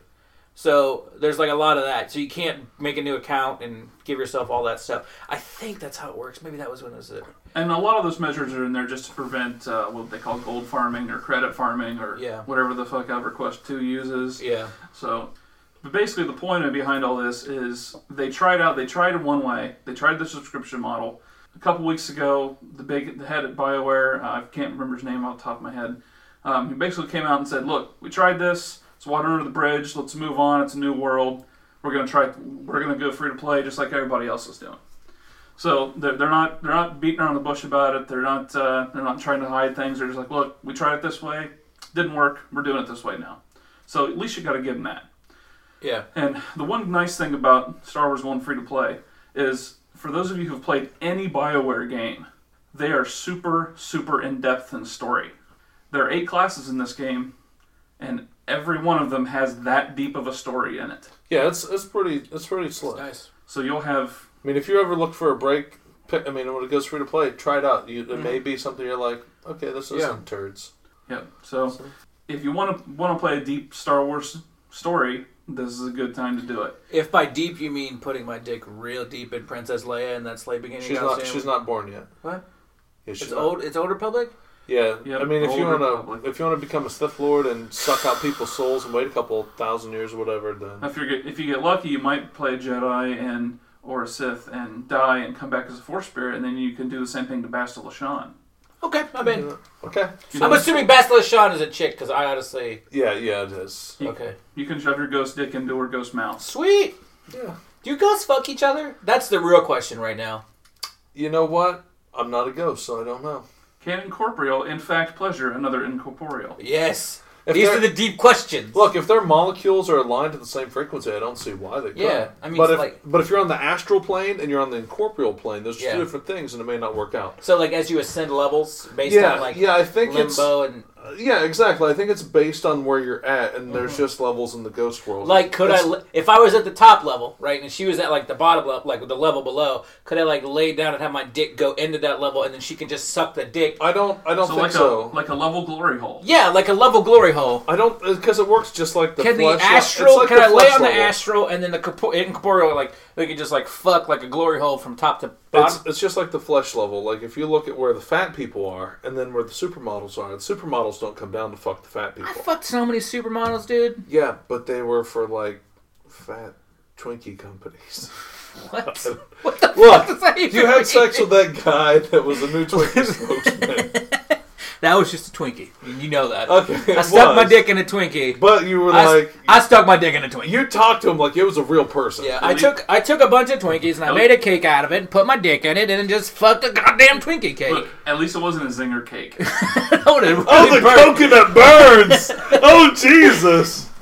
Speaker 2: So there's like a lot of that. So you can't make a new account and give yourself all that stuff. I think that's how it works. Maybe that was when it was it.
Speaker 1: And a lot of those measures are in there just to prevent uh, what they call gold farming or credit farming or
Speaker 2: yeah.
Speaker 1: whatever the fuck EverQuest two uses.
Speaker 2: Yeah.
Speaker 1: So, but basically the point behind all this is they tried out, they tried it one way. They tried the subscription model. A couple weeks ago, the big the head at BioWare, uh, I can't remember his name off the top of my head, um, he basically came out and said, look, we tried this. It's water under the bridge. Let's move on. It's a new world. We're gonna try. We're gonna go free to play, just like everybody else is doing. So they're, they're not they're not beating around the bush about it. They're not uh, they're not trying to hide things. They're just like, look, we tried it this way, didn't work. We're doing it this way now. So at least you got to give them that.
Speaker 2: Yeah.
Speaker 1: And the one nice thing about Star Wars going free to play is, for those of you who've played any BioWare game, they are super super in depth in story. There are eight classes in this game, and every one of them has that deep of a story in it.
Speaker 3: Yeah, it's it's pretty it's pretty slick.
Speaker 2: Nice.
Speaker 1: So you'll have.
Speaker 3: I mean, if you ever look for a break, pick, I mean, when it goes free to play, try it out. You, it mm-hmm. may be something you're like, okay, this isn't
Speaker 2: yeah.
Speaker 3: turds.
Speaker 1: Yeah. So, so if you want to want to play a deep Star Wars story, this is a good time to do it.
Speaker 2: If by deep you mean putting my dick real deep in Princess Leia and that slave beginning.
Speaker 3: She's not. She's not born yet.
Speaker 2: What?
Speaker 3: Yeah,
Speaker 2: it's
Speaker 3: not.
Speaker 2: old. It's Old Republic.
Speaker 3: Yeah,
Speaker 1: yep,
Speaker 3: I mean, if you want
Speaker 1: Republic.
Speaker 3: to, if you want to become a Sith Lord and suck out people's souls and wait a couple thousand years or whatever, then
Speaker 1: if you get if you get lucky, you might play a Jedi and or a Sith and die and come back as a Force spirit, and then you can do the same thing to Bastila Shan.
Speaker 2: Okay, I'm in.
Speaker 3: Okay,
Speaker 2: so I'm assuming Bastila Shan is a chick because I honestly.
Speaker 3: Yeah, yeah, it is.
Speaker 1: You,
Speaker 2: okay,
Speaker 1: you can shove your ghost dick into her ghost mouth.
Speaker 2: Sweet.
Speaker 3: Yeah.
Speaker 2: Do you ghosts fuck each other? That's the real question right now.
Speaker 3: You know what? I'm not a ghost, so I don't know.
Speaker 1: Can incorporeal, in fact, pleasure another incorporeal?
Speaker 2: Yes.
Speaker 3: If
Speaker 2: These are the deep questions.
Speaker 3: Look, if their molecules are aligned to the same frequency, I don't see why they could.
Speaker 2: Yeah, I mean,
Speaker 3: but if
Speaker 2: like,
Speaker 3: but if you're on the astral plane and you're on the incorporeal plane, there's
Speaker 2: yeah.
Speaker 3: two different things, and it may not work out.
Speaker 2: So, like, as you ascend levels, based
Speaker 3: yeah,
Speaker 2: on like
Speaker 3: yeah, I think
Speaker 2: limbo
Speaker 3: it's,
Speaker 2: and
Speaker 3: uh, yeah, exactly. I think it's based on where you're at, and mm-hmm. there's just levels in the ghost world.
Speaker 2: Like, could That's, I, li- if I was at the top level, right, and she was at like the bottom level, like the level below, could I like lay down and have my dick go into that level, and then she can just suck the dick?
Speaker 3: I don't, I don't
Speaker 1: so
Speaker 3: think
Speaker 1: like
Speaker 3: so.
Speaker 1: A, like a level glory hole.
Speaker 2: Yeah, like a level glory hole.
Speaker 3: I don't, because it works just like the.
Speaker 2: Can
Speaker 3: flesh
Speaker 2: the astral?
Speaker 3: like
Speaker 2: can
Speaker 3: the
Speaker 2: I lay on
Speaker 3: level.
Speaker 2: the astral and then the corpo- incorporeal? Like they can just like fuck like a glory hole from top to bottom.
Speaker 3: It's, it's just like the flesh level. Like if you look at where the fat people are, and then where the supermodels are, the supermodels don't come down to fuck the fat people.
Speaker 2: I fucked so many supermodels, dude.
Speaker 3: Yeah, but they were for like fat Twinkie companies.
Speaker 2: What? What the
Speaker 3: Look,
Speaker 2: fuck does that even
Speaker 3: you had
Speaker 2: mean?
Speaker 3: sex with that guy that was a new Twinkie spokesman.
Speaker 2: That was just a Twinkie. You know that.
Speaker 3: Okay,
Speaker 2: I stuck
Speaker 3: was.
Speaker 2: my dick in a Twinkie.
Speaker 3: But you were
Speaker 2: I,
Speaker 3: like...
Speaker 2: I stuck my dick in a Twinkie.
Speaker 3: You talked to him like it was a real person.
Speaker 2: Yeah, I took I took a bunch of Twinkies and I made a cake out of it and put my dick in it and then just fucked a goddamn Twinkie cake.
Speaker 1: Look, at least it wasn't a zinger cake.
Speaker 2: That would have really
Speaker 3: Oh, the
Speaker 2: burned.
Speaker 3: coconut burns! Oh, Jesus!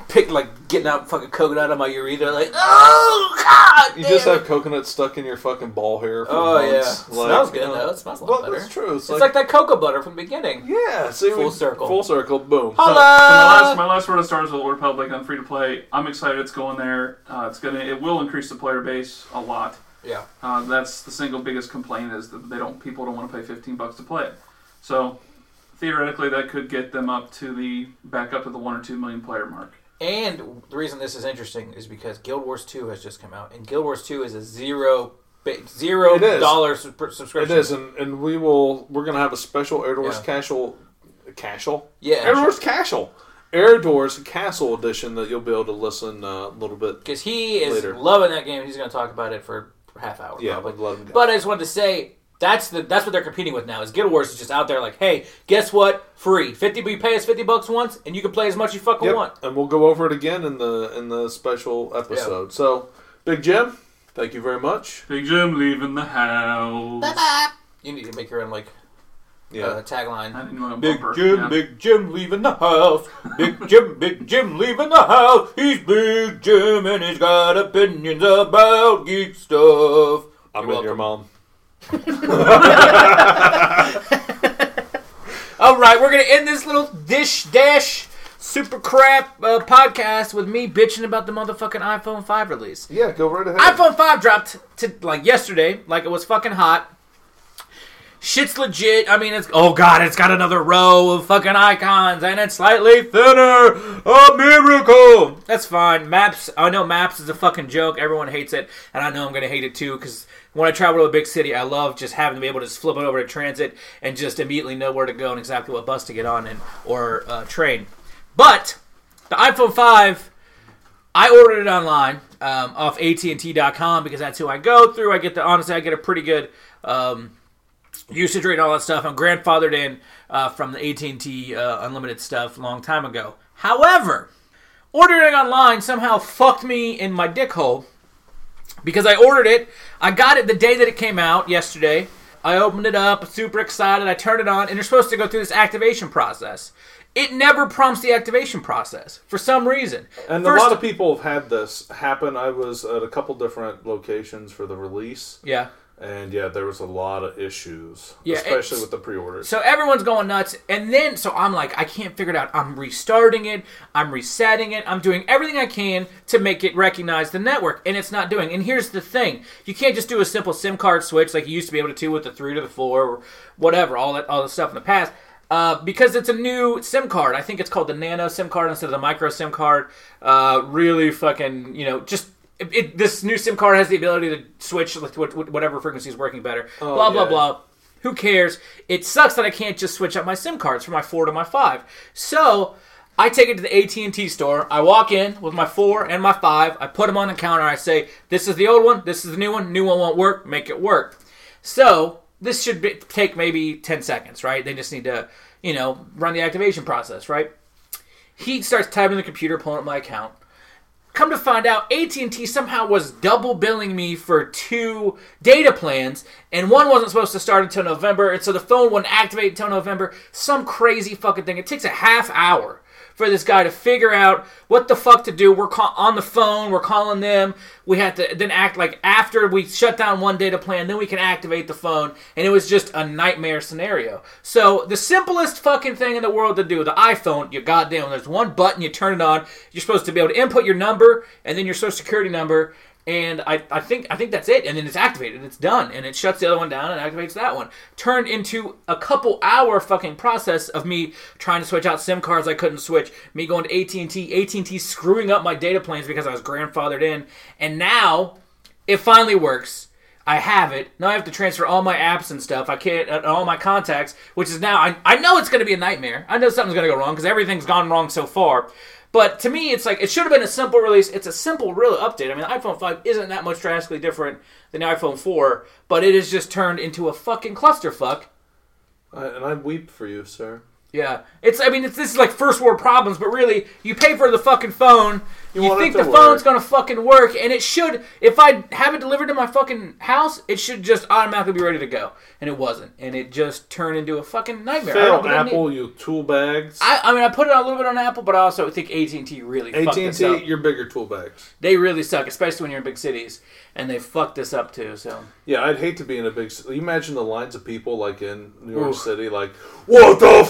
Speaker 2: pick like getting out fucking coconut out of my urethra, like oh god.
Speaker 3: You
Speaker 2: damn
Speaker 3: just
Speaker 2: it.
Speaker 3: have coconut stuck in your fucking ball hair. For
Speaker 2: Oh
Speaker 3: months.
Speaker 2: yeah,
Speaker 3: Like,
Speaker 2: smells good
Speaker 3: you know,
Speaker 2: though. It smells a lot
Speaker 3: well,
Speaker 2: better.
Speaker 3: that's true. It's,
Speaker 2: It's
Speaker 3: like,
Speaker 2: like, that cocoa butter from the beginning.
Speaker 3: yeah, see,
Speaker 2: Full
Speaker 3: we-
Speaker 2: circle.
Speaker 3: full circle, boom.
Speaker 1: So, so my
Speaker 2: Hello.
Speaker 1: last my last word of Star Wars: The Old Republic on free to play. I'm excited it's going there. Uh, it's gonna it will increase the player base a lot.
Speaker 2: Yeah.
Speaker 1: Uh, that's the single biggest complaint is that they don't people don't want to pay fifteen bucks to play it. So theoretically, that could get them up to the back up to the one or two million player mark.
Speaker 2: And the reason this is interesting is because Guild Wars two has just come out, and Guild Wars two is a zero zero
Speaker 3: It is.
Speaker 2: dollar su- subscription.
Speaker 3: It is, and, and we will. We're gonna have a special Air Doors
Speaker 2: Yeah.
Speaker 3: Castle, Castle,
Speaker 2: Yeah.
Speaker 3: Air Doors Castle, Air Doors Castle edition that you'll be able to listen uh, a little bit.
Speaker 2: Because he is
Speaker 3: Later.
Speaker 2: loving that game. He's going to talk about it for a half hour.
Speaker 3: Yeah,
Speaker 2: probably.
Speaker 3: I'd let him go.
Speaker 2: But I just wanted to say that's the that's what they're competing with now. Is Guild Wars is just out there like, hey, guess what? Free fifty. You pay us fifty bucks once, and you can play as much as you fucking
Speaker 3: Yep,
Speaker 2: want.
Speaker 3: and we'll go over it again in the in the special episode. So, Big Jim, thank you very much.
Speaker 1: Big Jim leaving the house.
Speaker 2: You need to make your own like
Speaker 3: Yeah,
Speaker 2: uh, tagline.
Speaker 1: I didn't know a
Speaker 2: Big
Speaker 1: bumper.
Speaker 2: Jim,
Speaker 1: Yeah.
Speaker 2: Big Jim leaving the house. Big Jim, Big Jim leaving the house. He's Big Jim and he's got opinions about geek stuff.
Speaker 3: I'm
Speaker 2: You're
Speaker 3: in your
Speaker 2: welcome.
Speaker 3: mom.
Speaker 2: All right, we're gonna end this little dish dash super crap uh, podcast with me bitching about the motherfucking iPhone five release.
Speaker 3: Yeah, go right ahead.
Speaker 2: iPhone five dropped to like yesterday, like it was fucking hot. Shit's legit. I mean, it's oh god, it's got another row of fucking icons and it's slightly thinner. A miracle. That's fine. Maps. I know Maps is a fucking joke. Everyone hates it, and I know I'm gonna hate it too because when I travel to a big city, I love just having to be able to just flip it over to transit and just immediately know where to go and exactly what bus to get on and or uh, train. But the iPhone five, I ordered it online um, off A T and T dot com because that's who I go through. I get the honestly, I get a pretty good um, usage rate and all that stuff. I'm grandfathered in uh, from the A T and T uh, unlimited stuff a long time ago. However, ordering online somehow fucked me in my dick hole because I ordered it. I got it the day that it came out yesterday. I opened it up, super excited. I turned it on, and you're supposed to go through this activation process. It never prompts the activation process for some reason.
Speaker 3: And
Speaker 2: First,
Speaker 3: a lot of people have had this happen. I was at a couple different locations for the release.
Speaker 2: yeah.
Speaker 3: And yeah, there was a lot of issues,
Speaker 2: Yeah,
Speaker 3: especially
Speaker 2: it's-
Speaker 3: with the pre-orders.
Speaker 2: So everyone's going nuts, and then so I'm like, I can't figure it out. I'm restarting it, I'm resetting it, I'm doing everything I can to make it recognize the network, and it's not doing. And here's the thing: you can't just do a simple SIM card switch like you used to be able to do with the three to the four or whatever, all that all the stuff in the past. Uh, because it's a new SIM card. I think it's called the Nano SIM card instead of the Micro SIM card. Uh, really fucking, you know, just. It, it, this new SIM card has the ability to switch with whatever frequency is working better.
Speaker 3: Oh,
Speaker 2: blah, blah,
Speaker 3: yeah.
Speaker 2: blah. Who cares? It sucks that I can't just switch up my SIM cards from my four to my five. So I take it to the A T and T store. I walk in with my four and my five. I put them on the counter. I say, this is the old one. This is the new one. New one won't work. Make it work. So this should be, take maybe ten seconds, right? They just need to, you know, run the activation process, right? He starts typing in the computer, pulling up my account. Come to find out, A T and T somehow was double billing me for two data plans, and one wasn't supposed to start until November, and so the phone wouldn't activate until November. Some crazy fucking thing. It takes a half hour for this guy to figure out what the fuck to do. We're call- on the phone, we're calling them. We had to then act like after we shut down one data plan, then we can activate the phone, and it was just a nightmare scenario. So the simplest fucking thing in the world to do, the iPhone, you goddamn, there's one button, you turn it on, you're supposed to be able to input your number, and then your social security number, and I, I think I think that's it, and then it's activated, it's done, and it shuts the other one down and activates that one. Turned into a couple hour fucking process of me trying to switch out SIM cards I couldn't switch, me going to A T and T, A T and T screwing up my data plans because I was grandfathered in, and now it finally works. I have it. Now I have to transfer all my apps and stuff. I can't, and all my contacts, which is now, I, I know it's going to be a nightmare. I know something's going to go wrong because everything's gone wrong so far. But to me, it's like, it should have been a simple release. It's a simple, real update. I mean, the iPhone five isn't that much drastically different than the iPhone four, but it has just turned into a fucking clusterfuck.
Speaker 3: I, and I weep for you, sir.
Speaker 2: Yeah, it's. I mean, it's this is like first world problems, but really, you pay for the fucking phone. You,
Speaker 3: You want it
Speaker 2: think
Speaker 3: to
Speaker 2: the
Speaker 3: work.
Speaker 2: phone's gonna fucking work, and it should. If I have it delivered to my fucking house, it should just automatically be ready to go, and it wasn't, and it just turned into a fucking nightmare. I
Speaker 3: Fail
Speaker 2: don't think I
Speaker 3: Apple,
Speaker 2: need-
Speaker 3: you tool bags.
Speaker 2: I, I mean, I put it a little bit on Apple, but I also think A T and T really fucked
Speaker 3: A T and
Speaker 2: this up.
Speaker 3: T, your bigger tool bags.
Speaker 2: They really suck, especially when you're in big cities, and they fucked this up too. So
Speaker 3: Yeah, I'd hate to be in a big city. You imagine the lines of people like in New York
Speaker 2: Ooh.
Speaker 3: City, like, what the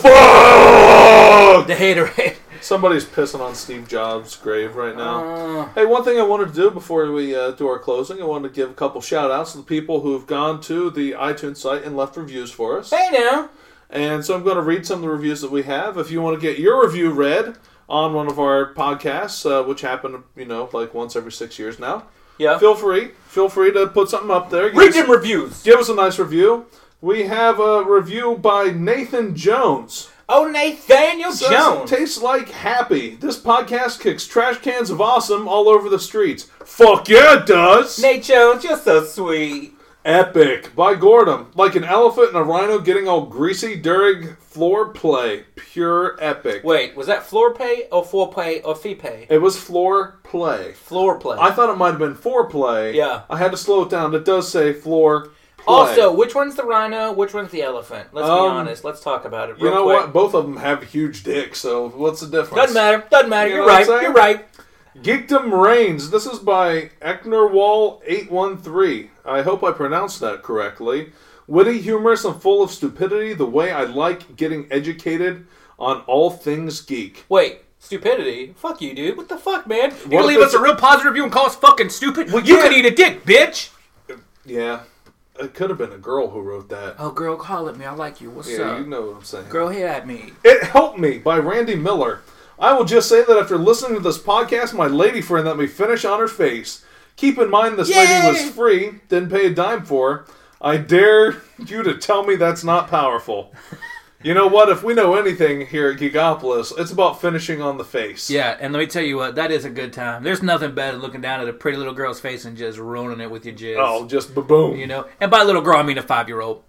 Speaker 3: fuck?
Speaker 2: the haterade.
Speaker 3: Somebody's pissing on Steve Jobs' grave right now.
Speaker 2: Uh,
Speaker 3: Hey, one thing I wanted to do before we uh, do our closing, I wanted to give a couple shout-outs to the people who have gone to the iTunes site and left reviews for us.
Speaker 2: hey now.
Speaker 3: And so I'm going to read some of the reviews that we have. If you want to get your review read on one of our podcasts, uh, which happen, you know, like once every six years now,
Speaker 2: Yeah.
Speaker 3: feel free. Feel free to put something up there. Give
Speaker 2: Read
Speaker 3: us-
Speaker 2: them reviews.
Speaker 3: Give us a nice review. We have a review by Nathan Jones.
Speaker 2: Oh, Nathaniel
Speaker 3: Says,
Speaker 2: Jones.
Speaker 3: tastes like happy. This podcast kicks trash cans of awesome all over the streets. Fuck yeah, it does.
Speaker 2: Nate Jones, you're so sweet.
Speaker 3: Epic. By Gordon. Like an elephant and a rhino getting all greasy during floor play. Pure epic.
Speaker 2: Wait, was that floor pay or foreplay or fee pay?
Speaker 3: It was floor play.
Speaker 2: Floor play.
Speaker 3: I thought it might have been foreplay.
Speaker 2: Yeah.
Speaker 3: I had to slow it down. It does say floor play.
Speaker 2: Also, which one's the rhino? Which one's the elephant? Let's be
Speaker 3: Um,
Speaker 2: honest. Let's talk about it.
Speaker 3: you
Speaker 2: Real
Speaker 3: know
Speaker 2: quick.
Speaker 3: what? Both of them have huge dicks, so what's the difference?
Speaker 2: Doesn't matter. Doesn't matter.
Speaker 3: You
Speaker 2: You
Speaker 3: know
Speaker 2: are
Speaker 3: what I'm
Speaker 2: right.
Speaker 3: saying?
Speaker 2: You're right.
Speaker 3: Geekdom Reigns. This is by Eknerwall eight one three. I hope I pronounced that correctly. Witty, humorous, and full of stupidity, the way I like getting educated on all things geek.
Speaker 2: Wait. Stupidity? Fuck you, dude. What the fuck, man? You
Speaker 3: What
Speaker 2: can
Speaker 3: if
Speaker 2: leave us
Speaker 3: it's-
Speaker 2: a real positive review and call us fucking stupid?
Speaker 3: We
Speaker 2: you
Speaker 3: can't-
Speaker 2: can eat a dick, bitch!
Speaker 3: Yeah, it could have been a girl who wrote that.
Speaker 2: Oh, girl, call at me. I like you. What's
Speaker 3: yeah,
Speaker 2: up?
Speaker 3: you know what I'm saying.
Speaker 2: Girl, hit at me.
Speaker 3: It Helped Me by Randy Miller. I will just say that after listening to this podcast, my lady friend let me finish on her face. Keep in mind this
Speaker 2: Yay!
Speaker 3: lady was free, didn't pay a dime for her. I dare you to tell me that's not powerful. You know what? If we know anything here at Geekopolis, it's about finishing on the face.
Speaker 2: Yeah, and let me tell you what, that is a good time. There's nothing better than looking down at a pretty little girl's face and just ruining it with your jizz.
Speaker 3: Oh, just ba-boom.
Speaker 2: You know? And by little girl, I mean a five-year-old.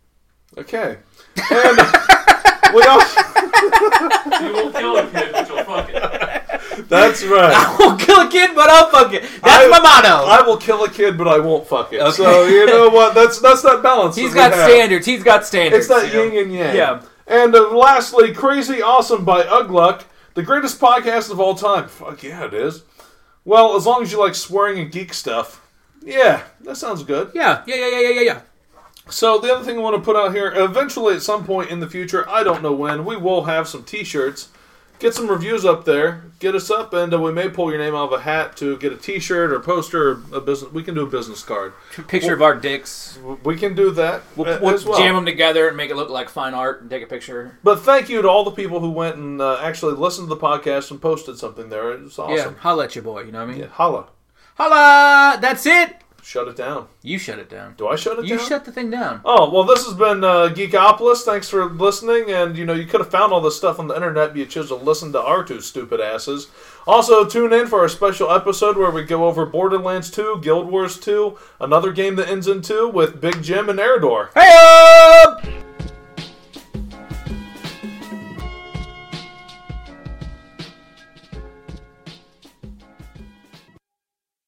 Speaker 3: Okay. And we also...
Speaker 1: You won't kill a kid, but you'll fuck it.
Speaker 3: That's right.
Speaker 2: I won't kill a kid, but I'll fuck it. That's
Speaker 3: I-
Speaker 2: my motto.
Speaker 3: I will kill a kid, but I won't fuck it.
Speaker 2: Okay.
Speaker 3: So, you know what? That's that's that balance.
Speaker 2: He's
Speaker 3: that we
Speaker 2: got
Speaker 3: have.
Speaker 2: standards. He's got standards.
Speaker 3: It's that
Speaker 2: you know?
Speaker 3: yin and yang.
Speaker 2: Yeah.
Speaker 3: And uh, lastly, Crazy Awesome by Ugluck, the greatest podcast of all time. Fuck yeah, it is. Well, as long as you like swearing and geek stuff. Yeah, that sounds good.
Speaker 2: Yeah, yeah, yeah, yeah, yeah, yeah.
Speaker 3: So the other thing I want to put out here, eventually at some point in the future, I don't know when, we will have some t-shirts. Get some reviews up there. Get us up, and uh, we may pull your name out of a hat to get a t-shirt or poster or a business. We can do a business card.
Speaker 2: Picture of our dicks.
Speaker 3: We can do that
Speaker 2: We'll,
Speaker 3: uh,
Speaker 2: we'll
Speaker 3: as well.
Speaker 2: jam them together and make it look like fine art and take a picture.
Speaker 3: But thank you to all the people who went and uh, actually listened to the podcast and posted something there. It was awesome.
Speaker 2: Yeah, holla at your boy, you know what I mean?
Speaker 3: Yeah, holla.
Speaker 2: Holla! That's it!
Speaker 3: Shut it down.
Speaker 2: You shut it down.
Speaker 3: Do I shut it
Speaker 2: You
Speaker 3: down?
Speaker 2: shut the thing down.
Speaker 3: Oh, well, this has been uh, Geekopolis. Thanks for listening. And, you know, you could have found all this stuff on the internet, but you chose to listen to our two stupid asses. Also, tune in for our special episode where we go over Borderlands two, Guild Wars two, another game that ends in two with Big Jim and Eridor.
Speaker 2: Hey!